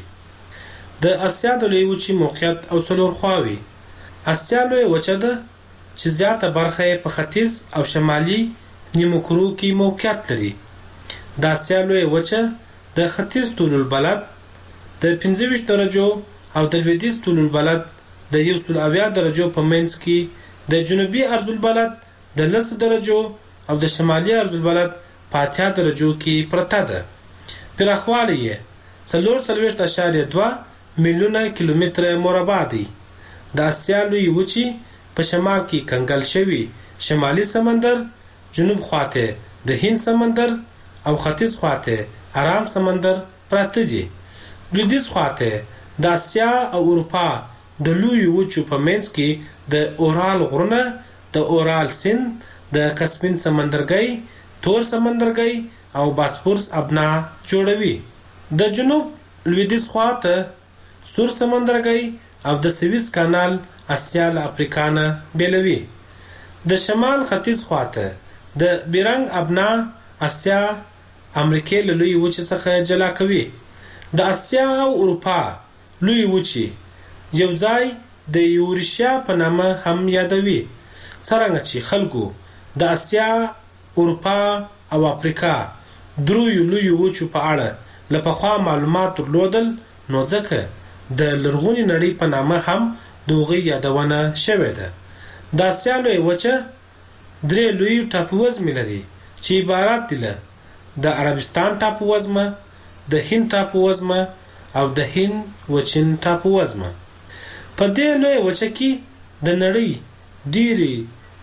Speaker 7: د اسیا د لویې وچې موقعیت او څلور خواوې. اسیا لویه وچه ده چې زیاته برخه یې په ختیځ او شمالي نیمو کرو کې موقعیت لري. د اسیا لویه وچه د ختیځ طول البلد د پنځه ویشت درجو او د لویدیځ طول البلد د یو سل اویا درجو په منځ کې، د جنوبي عرض البلد د لس درجو او د شمالي عرض البلد په اتیا درجو کې پرته ده. پراخوالی یې څلور څلوېښت اعشاریه دوه میلیونه کیلومتره مربع دی. د اسیا لویې وچې په شمال کې کنګل شوي شمالي سمندر، جنوب خواته د هند سمندر او ختیځ خواته ارام سمندر پراته دي. لویدیځ خواته د اسیا او اروپا د لویو وچو په منځ کې د اورال غرونه، د اورال سیند، د کسپین سمندرګي، تور سمندرګي او باسفورس ابنا جوړوي. د جنوب لویدیځ خواته سور سمندرګي او د سویس کانال اسیا له افریقا نه بیلوي. د شمال ختیځ خواته د بیرنګ ابنا اسیا امریکې له لویې وچې څخه جلا کوي. د اسیا او اروپا لویې وچې یو ځای د یورشیا په نامه هم یادوي. څرنګه چې خلکو د اسیا، اروپا او افریقا دریو لویو وچو په اړه له پخوا معلومات درلودل، نو ځکه د لرغونې نړۍ په نامه هم د هغوی یادونه شوې ده. د اسیا لویه وچه درې لوی ټاپووزمې لري چې عبارت دي له د عربستان ټاپووزمه، د هند ټاپووزمه او د هند وچین ټاپووزمه. په دې لویه وچه کې د نړۍ ډېرې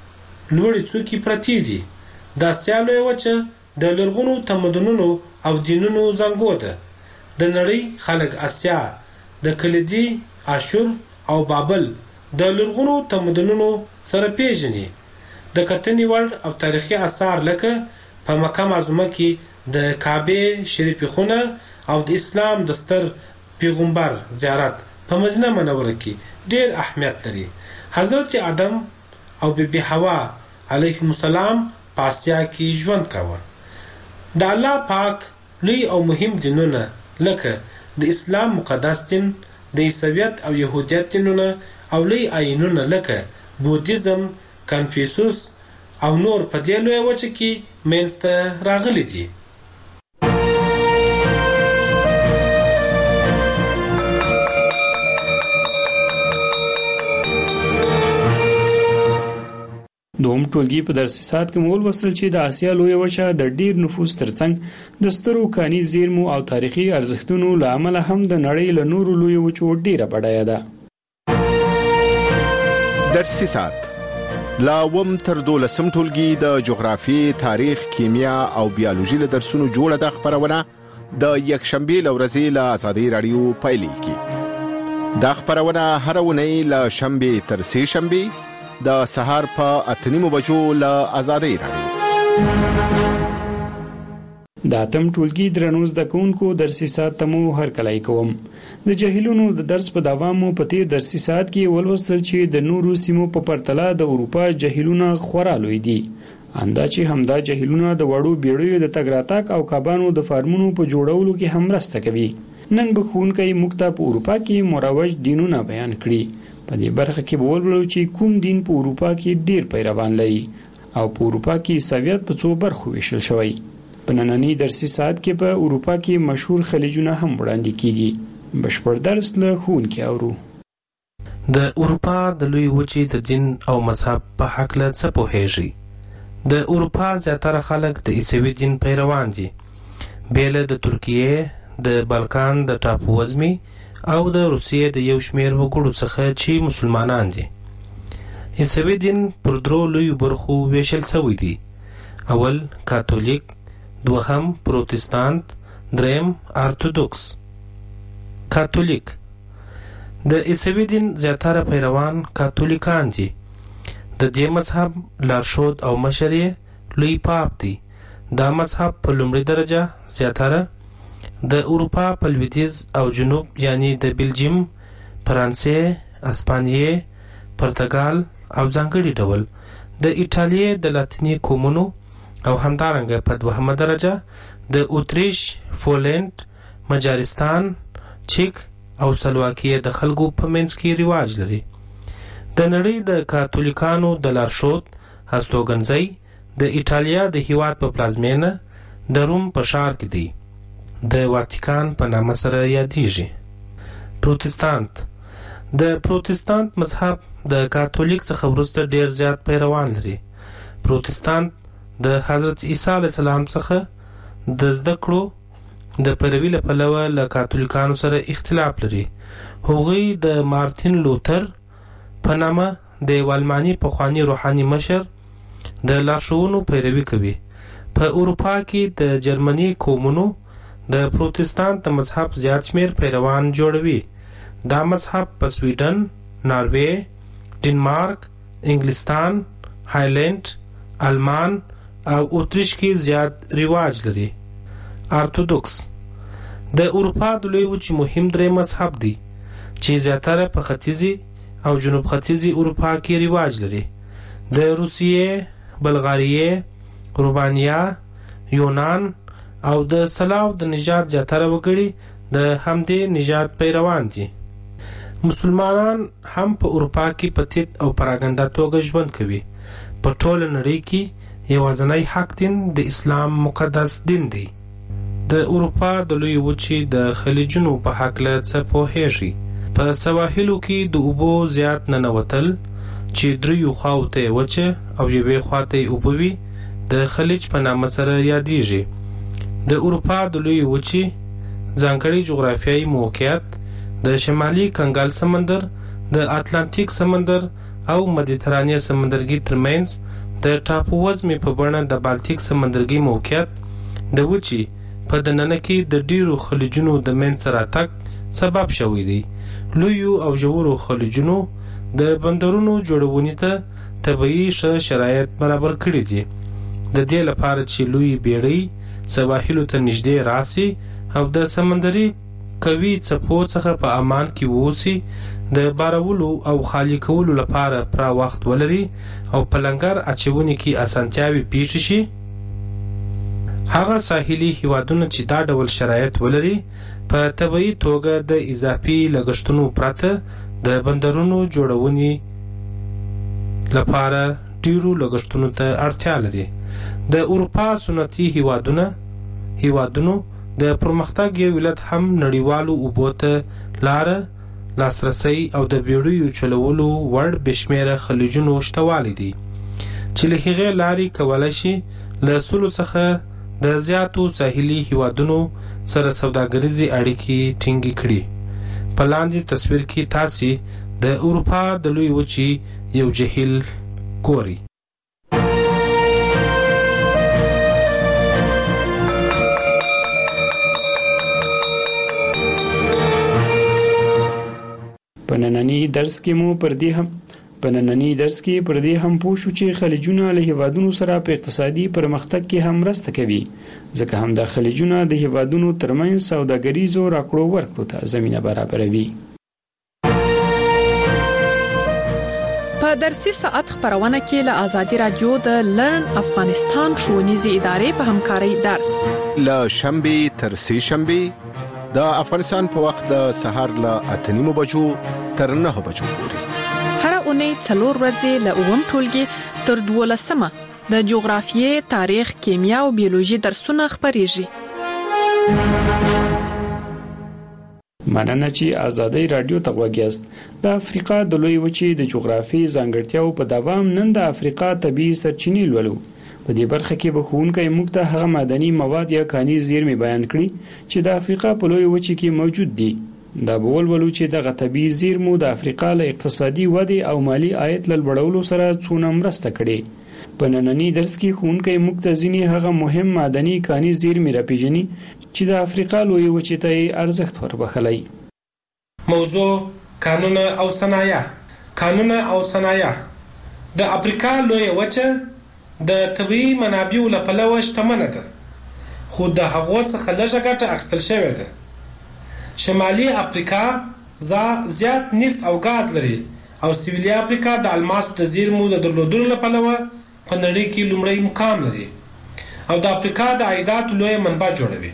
Speaker 7: لوړې څوکې پرتې دي. د اسیا لویه وچه د لرغونو تمدنونو او دینونو زانګو ده. د نړۍ خلک اسیا د کلیدي، آشور او بابل د لرغونو تمدنونو سره پیژني. د کتنې وړ او تاریخي آثار لکه په مکه معظمه کې د کعبه شریفې خونه او د اسلام د ستر پیغمبر زیارت په مدینه منوره کې ډېر اهمیت لري. حضرت آدم او بیبي حوا علیهم السلام په اسیا کې ژوند کاوه. د الله پاک لوی او مهم دینونه لکه د اسلام مقدس دین، د عیسویت او یهودیت دینونه او لوی آیینونه لکه بودیزم، کنفیوسوس او نور په دې لویه وچه کې منځته راغلي دي.
Speaker 6: دوم ټولګي په درسي ساعت کې مول وصل چې د اسیا لویه وچه د ډیر نفوس ترڅنګ د سترو کاني زیرمو او تاریخي ارزښتونو له امله هم د نړۍ له نورو لویو وچو ډیره بډایه ده.
Speaker 17: درسي ساعت لا وم تر دولسم ټولګي د جغرافي، تاریخ، کیمیا او بیولوژي له درسونو جوړه د خبرونه د یکشنبه لورځي له آزادۍ رادیو پایلیږي. دا خبرونه هر ونی له شنبه تر سه شنبه د سهار په اتنیمو بجو له آزادۍ رادیو.
Speaker 6: د اتم ټولګي درنو زده کوونکو درسي ساعت تمو هر کلای کوم. د جاهلونو د درس په دوامو په تیر درسي ساعت کې ولوستل چې د نورو سیمو په پرتله د اروپا جاهلونه خورا لوی دي. اندا چې همدا جاهلونه د وړو بیړیو د تګ راتګ او کبانو د فارمونو په جوړولو کې هم مرسته کوي. نن به ښوونکی موږ ته په اروپا کې مروج دینونه بیان کړي. په دې برخه کې به ولولو چې کوم دین په اروپا کې ډیر پیروان لري او په اروپا کې عیسویت په څو برخو ویشل شوی. په نننۍ درسي ساعت کې په اروپا کې مشهور خلیجونه هم وړاندې کیږي. بشپړ درس له ښوونکي اورو.
Speaker 5: د اروپا د لوی وچې د دین او مذهب په هکله څه پوهیږي؟ د اروپا زیاتره خلک د عیسوي دین پیروان دي، بیله د ترکیې، د بالکان د ټاپووزمې او د روسیې د یو شمیر وګړو څخه چې مسلمانان دي. عیسوي دین پر درو لویو برخو ویشل شوی دی. اول کاتولیک، دوهم پروتستانت، دریم ارتودوکس. کاتولیک د عیسوي دین زیاتره پیروان کاتولیکان دي. د دې مذهب لارښود او مشر یې لوی پاپ دی. دا مذهب په لومړي درجه زیاتره د اروپا په لویدیځ او جنوب یعنی د بلجیم، فرانسې، اسپانیې، پرتګال او ځانګړي ډول د ایټالیې د لاتیني قومونو او همدارنګه په دوهمه درجه د اتریش، فولند، مجارستان، چیک او سلواکیه د خلکو په منځ کې رواج لري. د نړۍ د کاتولیکانو د لارښود هستوګنځی د ایټالیا د هیواد په پلازمینه د روم په ښار کې دی. د واتیکان په نامه سره یادیږي. پروتستانت د پروتستانت مذهب د کاتولیک څخه وروسته ډیر زیات پیروان لري. پروتستانت د حضرت عیسی علیه السلام څخه د زده کړو د پیروي له پلوه له کاتولیکانو سره اختلاف لري. هغوی د مارتین لوتر په نامه د یو الماني پخواني روحاني مشر د لارښوونو پیروي کوي. په اروپا کې د جرمني قومونو د پروتستانت د مذهب زیات شمیر پیروان جوړوي. دا مذهب په سویډن، ناروې، ډنمارک، انګلستان، هایلند، آلمان او اتریش کې زیات رواج لري. ارتودوکس د اروپا د لوی وچې مهم درې مذهب دی چې زیاتره په ختیځي او جنوب ختیځي اروپا کې رواج لري. د روسیې، بلغاریې، رومانیا، یونان او د سلاو د نژاد زیاتره وګړي د همدې نژاد پیروان دي. مسلمانان هم په اروپا کې په تیت او پراګنده توګه ژوند کوي. په ټوله نړۍ کې یوازینی حق دین د اسلام مقدس دین دی. د اروپا د لوی وچې د خلیجونو په هکله څه پوهیږي؟ په سواحلو کې د اوبو زیات ننوتل چې دریو خواو ته وچه او یوې خوا ته اوبه وي د خلیج په نامه سره یادیږي. د اروپا د لوی وچې ځانګړی جغرافیایي موقعیت د شمالي کنګل سمندر، د اتلانتیک سمندر او مدیترانې سمندرګي ترمنځ د ټاپو وزمې په بڼه د بالتیک سمندرګي موقعیت د وچې په دننه کې د ډیرو خلیجونو د منځته راتګ سبب شوی دی. لویو او ژورو خلیجونو د بندرونو جوړونې ته طبیعي ښه شرایط برابر کړي دي، د دې لپاره چې لوی بیړۍ سواحلو ته نږدې راسي او د سمندري قوي څپو څخه په امان کې ووسي، د بارولو او خالي کولو لپاره پوره وخت ولري او په لنګر اچونې کې اسانتیاوې پیښې شي. هغه ساحلي هیوادونه چې دا ډول شرایط ولري په طبیعي توګه د اضافي لګښتونو پرته د بندرونو جوړونې لپاره ډیرو لګښتونو ته اړتیا لري. د اروپا سنتي هیوادونه هیوادونو د پرمختګ یو علت هم نړیوالو اوبو ته لاره، لاسرسی او د بیړیو چلولو وړ بشمیره خلیجونو شتوالی دي چې له هغې لارې کولی شي له سلو څخه د زیاتو ساحلي هیوادونو سره سوداګریزې اړیکې ټینګې کړي. په لاندې تصویر کې تاسې د اروپا د لوی وچې یو جهیل ګورئ.
Speaker 6: په نننی درس کې مو پر دې هم په نننی درس کې پر دې هم پوه شو چې خلیجونه له هیوادونو سره په اقتصادي پرمختګ کې هم مرسته کوي، ځکه هم دا خلیجونه د هیوادونو ترمنځ سوداګریزو راکړو ورکړو ته زمینه برابروي.
Speaker 11: په درسي ساعت خبرونه کې له آزادي رادیو د لرن افغانستان ښوونیزې ادارې په همکارۍ درس
Speaker 17: له شنبې تر سې شنبې د افغانستان په وخت د سهار له اته نیمو بجو تر نهه بجو پورې.
Speaker 11: هر اونۍ څلور ورځې له اووم ټولګي تر دولسمه د جغرافیې، تاریخ، کیمیا او بیولوژي درسونه خپریږي.
Speaker 6: مننه چې آزادۍ رادیو ته غوږ یاست. د افریقا د لوی وچې د جغرافیې ځانګړتیاو په دوام نن د افریقا طبیعي سرچینې لولو. په دې برخه کې به ښوونکی موږ ته هغه معدني مواد یا کاني زیرمې بیان کړي چې د افریقا په لوی وچې کې موجود دي. دا به ولولو چې دغه طبیعي زیرمو د افریقا له اقتصادي ودې او مالي عاید له لوړولو سره څونه مرسته کړې. په نننی درس کې ښوونکی موږ ته ځینې هغه مهم معدني کاني زیرمې راپېژني چې د افریقا لوی وچې ته یې ارزښت وربخلی.
Speaker 7: موضوع کانونه او صنایع. کانونه او صنایع د افریقا لوی وچه د طبیعي منابعو له پلوه شتمنه ده، خو د هغو څخه لږه ګټه اخیستل شوې ده. شمالي افریقا زیات نفت او ګاز لري او سویلي افریقا د الماسو د زیرمو د درلودلو له پلوه په نړۍ کې لومړی مقام لري. او د افریقا د عایداتو لوی منبع جوړوي.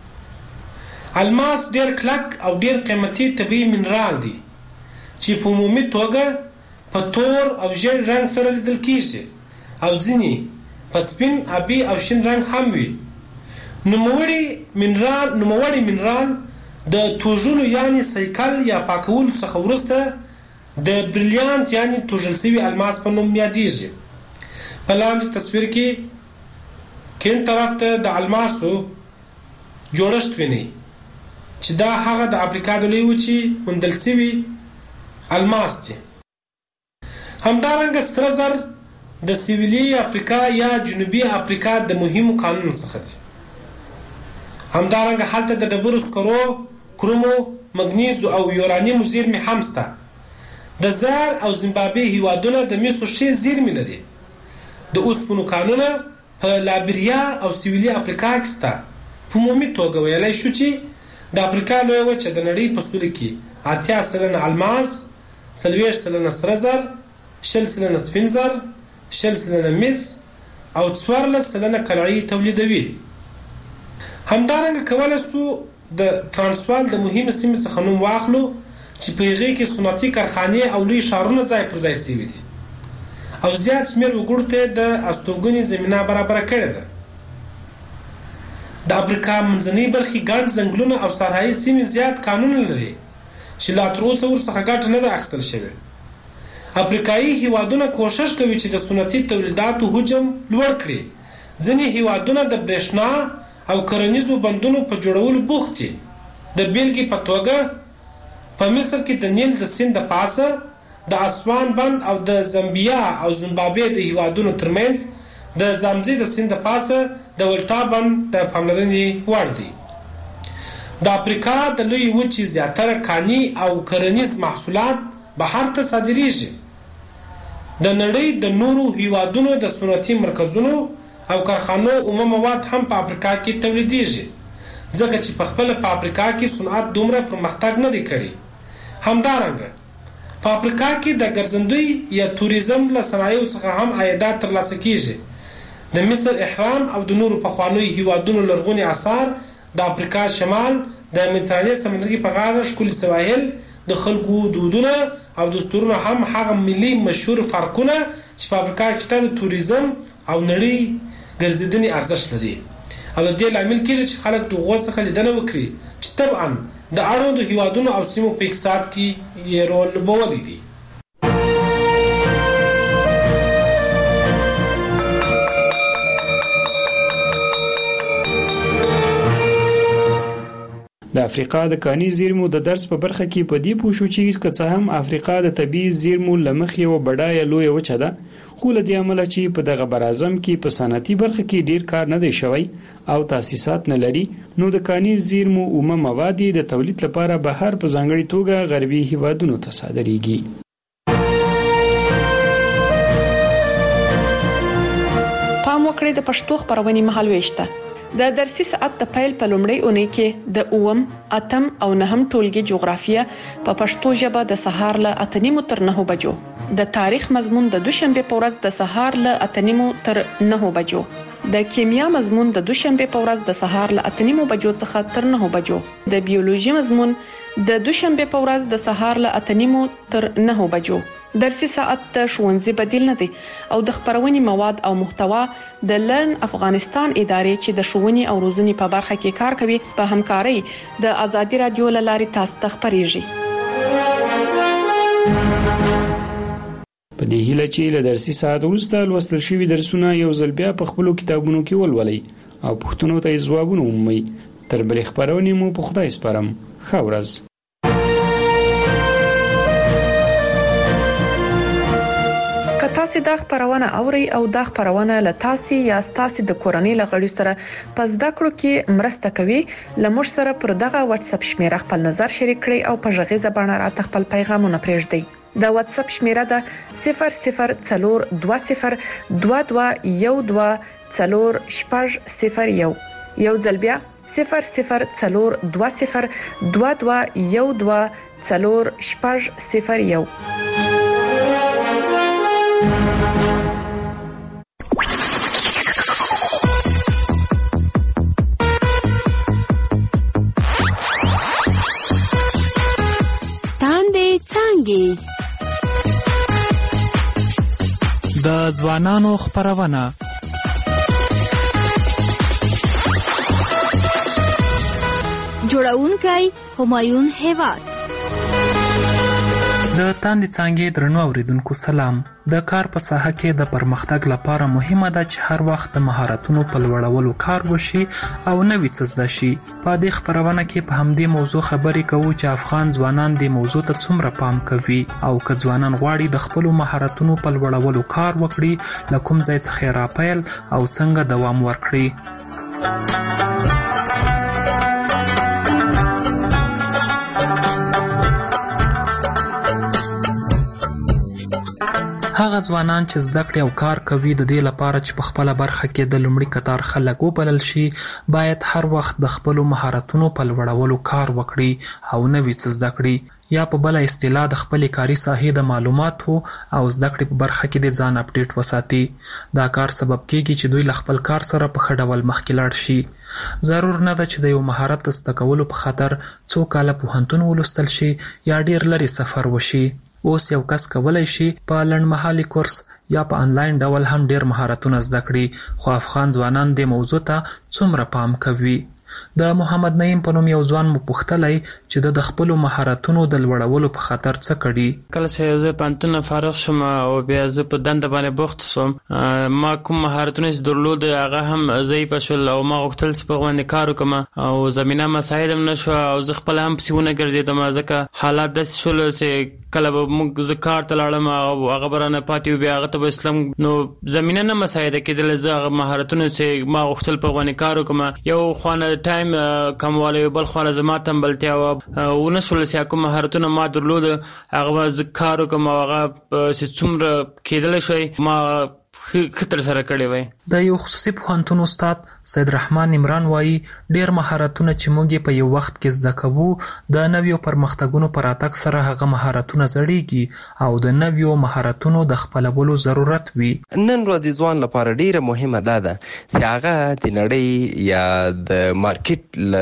Speaker 7: الماس ډیر کلک او ډیر قیمتي طبي منرال دی چې په عمومي توګه په تور او ژیړ رنګ سره لیدل کیږي او ځینې په سپین، آبي او شین رنګ هم وي. نوموړي منرال نوموړي منرال د توژلو یعنی سایکل یا پاکولو څخه وروسته د بریلیانت یعنی توژل شوي الماس په نوم یادیږي. په لاندې تصویر کې کیڼ طرف ته د الماسو جوړښت وینئ چې دا هغه د افریقا د لویې وچې موندل شوي الماس دي. همدارنګه سره زر د سویلي افریقا یا جنوبي افریقا د مهمو کانونو څخه دي. همدارنګه هلته د ډبرو سکرو، کرومو، مګنیزو او یورانیمو زیرمې هم شته. د زر او زیمبابوې هیوادونه د مسو ښې زیرمې لري. د اوسپنو کانونه په لایبریا او سویلي افریقا کې شته. په عمومي توګه ویلی شو چې د افریقا لویه وچه د نړۍ په سوله کې اتیا سلنه الماس، څلوېښت سلنه سره زر، شل سلنه سپین زر، شل سلنه مس او څوارلس سلنه قلعې تولیدوي. همدارنګه کولی شو د ترانسوال د مهمې سیمې څخه نوم واخلو چې په هغې کې صنعتي کارخانې او لوی ښارونه ځای پر ځای شوي دي او زیات شمېر وګړو ته د استوګنې زمینه برابره کړې ده. د افریقا منځنۍ برخې ګڼ ځنګلونه او صحرایي سیمې زیات کانونه لري چې لا تر اوسه ورڅخه ګټه نه ده اخیستل شوې. افریقایي هیوادونه کوښښ کوي چې د صنعتي تولیداتو حجم لوړ کړي. ځینې هیوادونه د برېښنا او کرنیزو بندونو په جوړولو بوخت دي. د بیلګې په توګه په مصر کې د نیل د سیند د پاسه د اسوان بند او د زامبیا او زیمبابوې د هیوادونو ترمنځ د زامزي د سیند د پاسه د ولټا بند د پاملرنې وړ دی. د افریقا د لویې وچې زیاتره کاني او کرنیز محصولات بهر ته صادریږي. د نړۍ د نورو هیوادونو د صنعتي مرکزونو او کارخانو اومه مواد هم په افریقا کې تولیدیږي ځکه چې په خپله په افریقا کې صنعت دومره پرمختګ نه دی کړی. همدارنګه په افریقا کې د ګرځندوی یا توریزم له صنایعو څخه هم عایدات ترلاسه کیږي. د مصر احرام او د نورو پخوانیو هیوادونو لرغوني آثار، د افریقا شمال، د مدیترانې سمندرګي په غاړه ښکلي سواحل، د خلکو دودونه او دستورونه هم هغه ملي مشهور فرقونه چې په افریقا کې شته د توریزم او نړۍ ګرځېدنې ارزښت لري او د دې لامل کېږي چې خلک د هغو څخه لیدنه وکړي چې طبعا د اړوندو هیوادونو او سیمو په اقتصاد کې یې رول لوبولی دی.
Speaker 6: د افریقا د کاني زیرمو د درس په برخه کې په دې پوه شو چې که څه هم افریقا د طبیعي زیرمو له مخې یوه بډایه لویه وچه ده، خو له دې امله چې په دغه براعظم کې په صنعتي برخه کې ډیر کار نه دی شوی او تاسیسات نه لري، نو د کاني زیرمو اومه مواد د تولید لپاره بهر په ځانګړې توګه غربي هیوادونو ته صادریږي.
Speaker 11: پام وکړئ د پښتو خبرونې مهالويشته د درسي ساعت د پیل په لومړۍ اونۍ کې د اوم، اتم او نهم ټولګي جغرافیه په پښتو ژبه د سهار له اته نیمو تر نهو بجو، د تاریخ مضمون د دوشنبه په ورځ د سهار له اته نیمو تر نهو بجو، د کیمیا مضمون د دوشنبه په ورځ د سهار له اته نیمو بجو څخه تر نهو بجو، د بیولوژي مضمون د دوشنبه په ورځ د سهار له اته نیمو تر نهو بجو. درسي ساعت د ښوونځي بدیل نه دی او د خبرونې مواد او محتوا د لرن افغانستان ادارې چې د ښوونې او روزنې په برخه کې کار کوي په همکارۍ د ازادي رادیو له لارې تاسو ته خبرېږي.
Speaker 6: په دې هیله چې له درسي ساعت وروسته لوستل شوي درسونه یو ځل بیا په خپلو کتابونو کې ولولئ او پوښتنو ته یې ځوابونه ومومئ. تر بلې خپرونې مو په خدای سپارم. ښه ورځ. تاسو دا خبرونه اوري او دا خبرونه له تاسو یا تاسو د کورنۍ لغړی سره پس د کړو کې مرسته کوي. لمر سره پر دغه واتس اپ شمیره خپل نظر شریک کړئ او په ژغې زبانه را خپل پیغامونه پرېږدئ. د واتس اپ شمیره ده صفر صفر څلور دوه صفر دوه دوه یو دوه څلور شپږ صفر یو یو ځل بیا صفر صفر څلور دوه صفر دوه دوه یو دوه څلور شپږ صفر یو.
Speaker 1: د ځوانانو خپرونه
Speaker 4: جوړونکی همایون هیواد.
Speaker 1: د تاندې څانګې درنو اوریدونکو سلام. د کار په ساحه کې د پرمختګ لپاره مهمه ده چې هر وخت د مهارتونو په لوړولو کار وشي او نوي څه زده شي. په دې خپرونه کې په همدې موضوع خبرې کوو چې افغان ځوانان دې موضوع ته څومره پام کوي او که ځوانان غواړي د خپلو مهارتونو په لوړولو کار وکړي له کوم ځای څخه یې راپیل او څنګه دوام ورکړي. هغه ځوانان چې زده کړې او کار کوي د دې لپاره چې په خپله برخه کې د لومړي کتار خلک وبلل شي باید هر وخت د خپلو مهارتونو په لوړولو کار وکړي او نوي څه زده کړي، یا په بله اصطلاح د خپلې کاري ساحې د معلوماتو او زده کړې په برخه کې د ځان اپډیټ وساتي. دا کار سبب کیږي چې دوی له خپل کار سره په ښه ډول مخکې لاړ شي. ضرور نه ده چې د یو مهارت د زده کولو په خاطر څو کاله پوهنتون ولوستل شي یا ډیر لرې سفر وشي. اوس یو کس کولی شي په لنډمهالي کورس یا په انلاین ډول هم ډیر مهارتونه زده کړي، خو افغان ځوانان دې موضوع ته څومره پام کوي؟ د محمد نعیم په نوم یو ځوان مو پوښتلی چې د خپلو مهارتونو د لوړولو په خاطر څه کړي.
Speaker 8: کله چې زه پوهنتون فارغ شوم او بیا زه په دنده باندې بوخت شوم، ما کوم مهارتونه چې درلود هغه هم ضعیفه شول او ما غوښتل چې په هغو باندې کار وکړم او زمینه مساعد هم نه شوه او زه خپله هم پسې ونه ګرځېدم، ځکه حالات داسې شول چې کله به موږ زه کار ته لاړم او هغه به رانه پاتې و، بیا هغه ته به اسلم نو زمینه نه مساعده کېدله. زه هغه مهارتونه چې ما غوښتل په هغو باندې کار وکړم، یو خوانه ټایم کموالی و، بل خوانه زما تنبلتیا وه، ونه شول چې کوم مهارتونه ما درلود هغه به زه کار وکړم او هغه چې څومره کېدلی شوی ما ښه ترسره کړی وای.
Speaker 1: د یو خصوصي پوهنتون استاد سید رحمان عمران وایي ډیر مهارتونه چې موږ په یو وخت کې زده کوو د نویو پرمختګونو په راتګ سره هغه مهارتونه زړیږي او د نویو مهارتونو د خپلولو ضرورت وي.
Speaker 9: نن ورځ ځوان لپاره ډیره مهمه ده ده چې هغه د نړۍ یا د مارکیټ له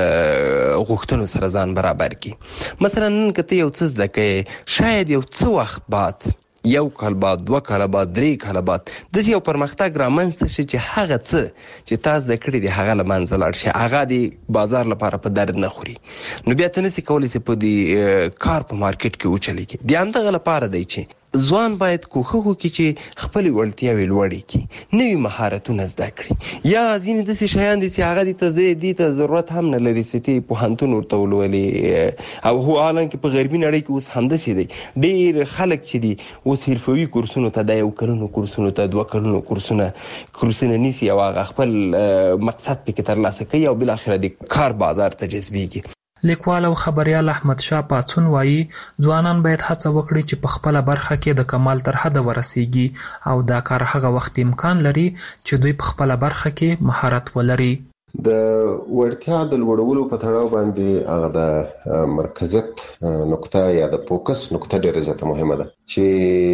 Speaker 9: غوښتنو سره ځان برابر کړي. مثلا نن که ته یو څه زده کوې، شاید یو څه وخت بعد یو کال بعد، دوه کاله بعد، درې کاله بعد داسې یو پرمختګ رامنځته شي چې هغه څه چې تا زده کړي دي هغه له منځه لاړ شي، هغه د بازار لپاره په درد نه خوري. نو بیا ته نسې کولی چې په دې کار په مارکیټ کې وچلېږي. د همدغه لپاره دی چې ځوان باید کوښښ وکړي چې خپلې وړتیاوې لوړې کړي، نوي مهارتونه زده کړي، یا ځینې داسې شیان دي چې هغه دې ته دې ته ضرورت هم نه لري چې ته پوهنتون ورته ولولې. او هو حالانکې په غربي نړۍ کې اوس همداسې دی، ډېر خلک چې دي اوس حرفوي کورسونو ته د یو کلونو کورسونو ته دوه کلونو کورسونه کورسونه نیسي او هغه خپل مقصد پکې ترلاسه کوي او بالاخره د کار بازار ته جذبېږي.
Speaker 1: لیکوال او خبریال احمد شاه پاڅون وایي ځوانان باید هڅه وکړي چې په خپله برخه کې د کمال تر حده ورسیږي او دا کار هغه وخت امکان لري چې دوی په خپله برخه کې مهارت ولري.
Speaker 10: د وړتیا د لوړولو په تړاو باندې هغه د مرکزیت نقطه یا د فوکس نقطه ډېره زیاته مهمه ده چې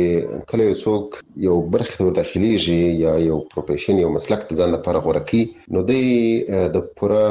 Speaker 10: کله یو څوک یو برخې ته وداخلیږي یا یو پروفیشن یو مسلک ته ځان لپاره غوره کوي، نو دی د پوره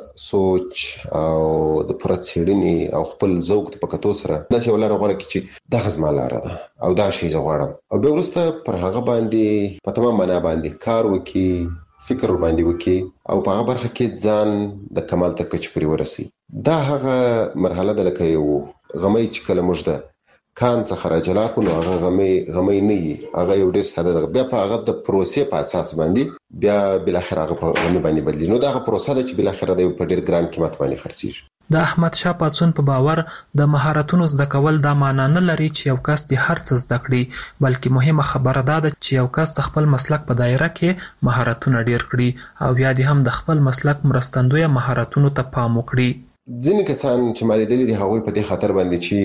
Speaker 10: سوچ او د پوره څېړنې او خپل ذوق په کتو سره داسې یو لاره غوره کړي چې دغه زما لاره ده او دا شی زه غواړم، او بیا وروسته پر هغه باندې په تمام معنا باندې کار وکړي، فکر ورباندې وکړي او په هغه برخه کې ځان د کمال تر کچې پورې ورسي. دا هغه مرحله ده لکه یو غمی چې کله موږ ده کان څخه راجلا کړو، نو هغه غمی غمی نه وي، هغه یو ډېر ساده ده. بیا په هغه د پروسې په اساس باندې بیا بالاخره هغه په غمی باندې بدلېږي. نو دا هغه پروسه ده چې بالاخره د یو په ډېر ګران قیمت باندې خرڅېږي.
Speaker 1: د احمد شاه پاڅون په باور د مهارتونو زده کول دا معنا نه لري چې یو کس د هر څه زده کړي، بلکې مهمه خبره دا ده چې یو کس د خپل مسلک په دایره کې مهارتونه ډیر کړي او بیا دې هم د خپل مسلک مرستندویه مهارتونو ته پام وکړي.
Speaker 10: ځینې کسان چې ما لیدلي دي هغوی په دې خاطر باندې چې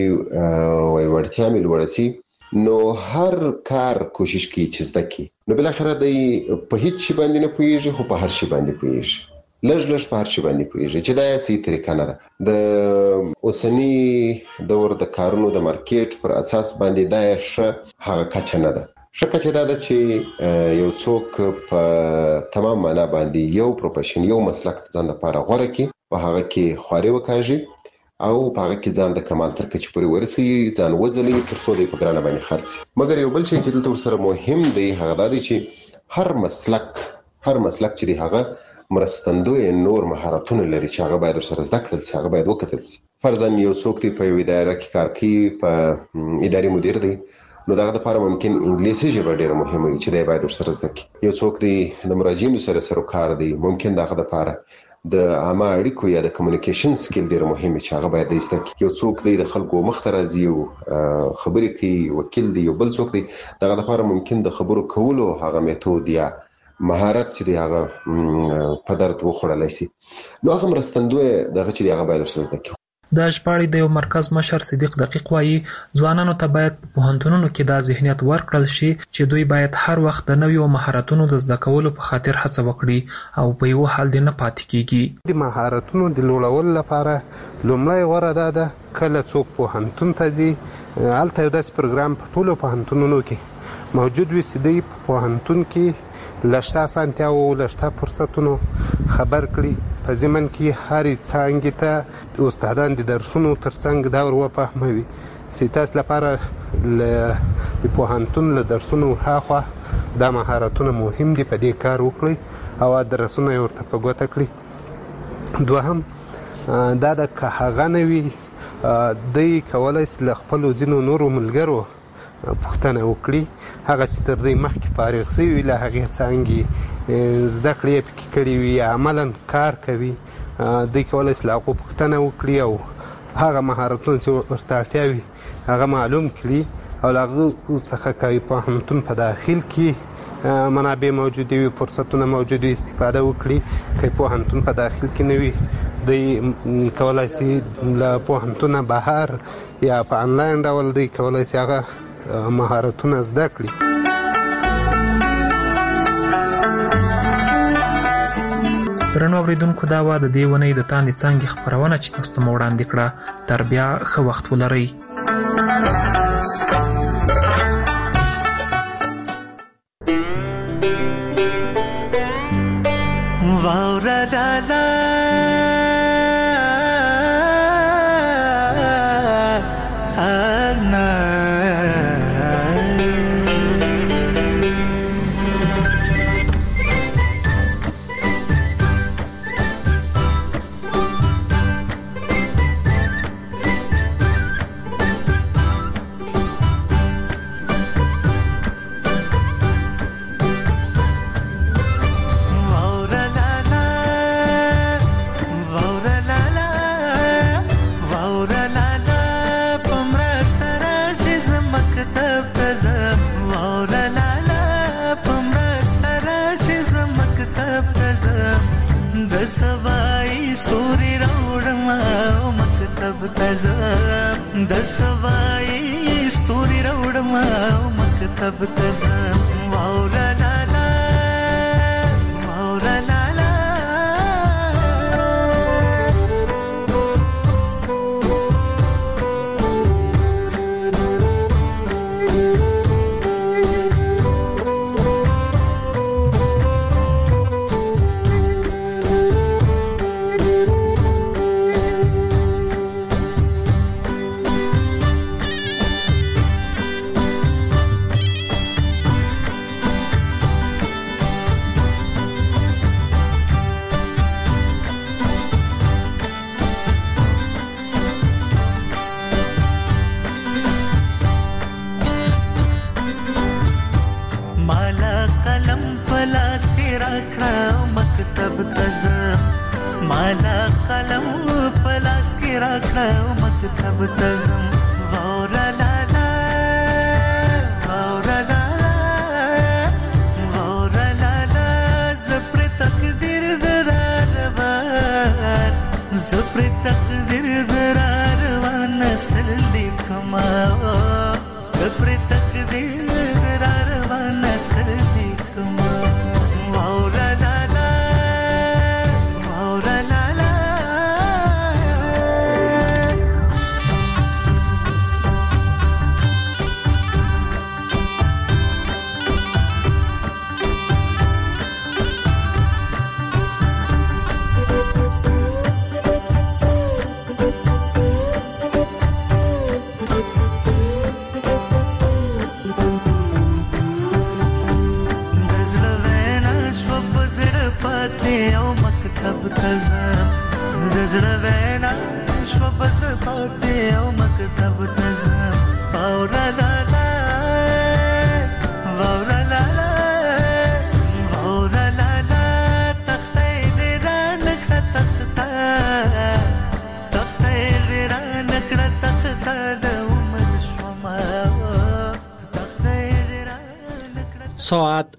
Speaker 10: وایي وړتیا مې لوړه سي، نو هر کار کوشش کوي چې زده کړي، نو بالاخره دی په هیڅ شي باندې نه پوهېږي خو په هر شي باندې پوهېږي، لږ لږ په هر شي باندې پوهېږي چې دا یې صحیح طریقه نه ده. د اوسني دور د کارونو د مارکیټ پر اساس باندې دا یې ښه هغه کچه نه ده. ښه کچه دا ده چې یو څوک په تمام معنا باندې یو پروفیشن یو مسلک ځان لپاره غوره کړي، په هغه کې خواري وکاږي او په هغه کې ځان د کمال تر کچې پورې ورسي، ځان وځلي تر څو د په ګرانه باندې خرڅ. مګر یو بل شی چې دلته ورسره مهم دی هغه دا دی چې هر مسلک هر مسلک چې دی هغه مرستندوی نور مهارتونه لري چې هغه باید ورسره زده کړل شي، هغه باید وکتل شي. فرضاً یو څوک دی په یو اداره کې کار کوي، په اداري مدیر دی، نو دغه لپاره ممکن انګلیسي ژبه ډیره مهمه وي چې دی باید ورسره زده کړي. یو څوک دی د مراجعینو سره سروکار دی، ممکن دغه لپاره د عامه اړیکو یا د کمیونیکیشن سکیل ډیر مهم چې هغه باید زده کړي. یو څوک دی د خلکو مخ ته راځي او خبرې کوي، وکیل دی. یو بل څوک دی دغه لپاره ممکن د خبرو کولو هغه میتود یا مهارت چې دی هغه په درد وخوړلی شي، نو هغه مرستندوی دغه چې دی هغه باید ورسره زده کړي.
Speaker 1: د ژباړې د یو مرکز مشر صدیق دقیق وایي ځوانانو ته باید په پوهنتونونو کې دا ذهنیت ورکړل شي چې دوی باید هر وخت د نویو مهارتونو د زده کولو په خاطر هڅه وکړي او په یو حال دې نه پاتې کیږي.
Speaker 12: د مهارتونو د لوړولو لپاره لومړی غوره ده ده کله څوک پوهنتون ته ځي، هلته یو داسې پروګرام په ټولو پوهنتونونو کې موجود وي چې دوی په پوهنتون کې لشته اسانتیاو لشته فرصتونو خبر کړي، په ضمن کې هرې څانګې ته استادان د درسونو ترڅنګ دا ور وفهموي چې تاسو لپاره د پوهنتون له درسونو هاخوا دا مهارتونه مهم دي، په دې کار وکړئ او درسونه یې ورته په ګوته کړي. دوهم دا د که هغه نه وي دوی کولی شي له خپلو ځینو نورو ملګرو پوښتنه وکړي، هغه چې تر دوی مخکې فارغ شوي وي له هغې څانګې زده کړې یې پکې کړي وي یا عملا کار کوي، دوی کولی شي له هغو پوښتنه وکړي او هغه مهارتونه چې ورته اړتیا وي هغه معلوم کړي او له هغو څخه که پوهنتون په داخل کې منابع موجودې وي، فرصتونه موجود وي، استفاده وکړي. که پوهنتون په داخل کې نه وي دوی کولی شي له پوهنتونه بهر یا په انلاین ډول دوی کولی شي هغه مهارتونه زده کړي.
Speaker 1: درنو اوریدونکو دا وه د دې ونې د تاندې څانګې خپرونه چې تاسو ته مو وړاندې کړه. تر بیا ښه وخت ولرئ.
Speaker 13: واوره لالا سوای ستوري راوړم او مکتب ته ځم، د سوای ستوري راوړم او مکتب ته ځم. واوره لالا واوره لالا پاتې او مکتب ته ځم د زړه وینا شوه په زړه پاتې او مکتب ته ځم واوره لالا واوره لالا واوره لالا تخته دې رانکړه تخته تخته دې رانکړه تخته د عمر شومه
Speaker 15: ساعت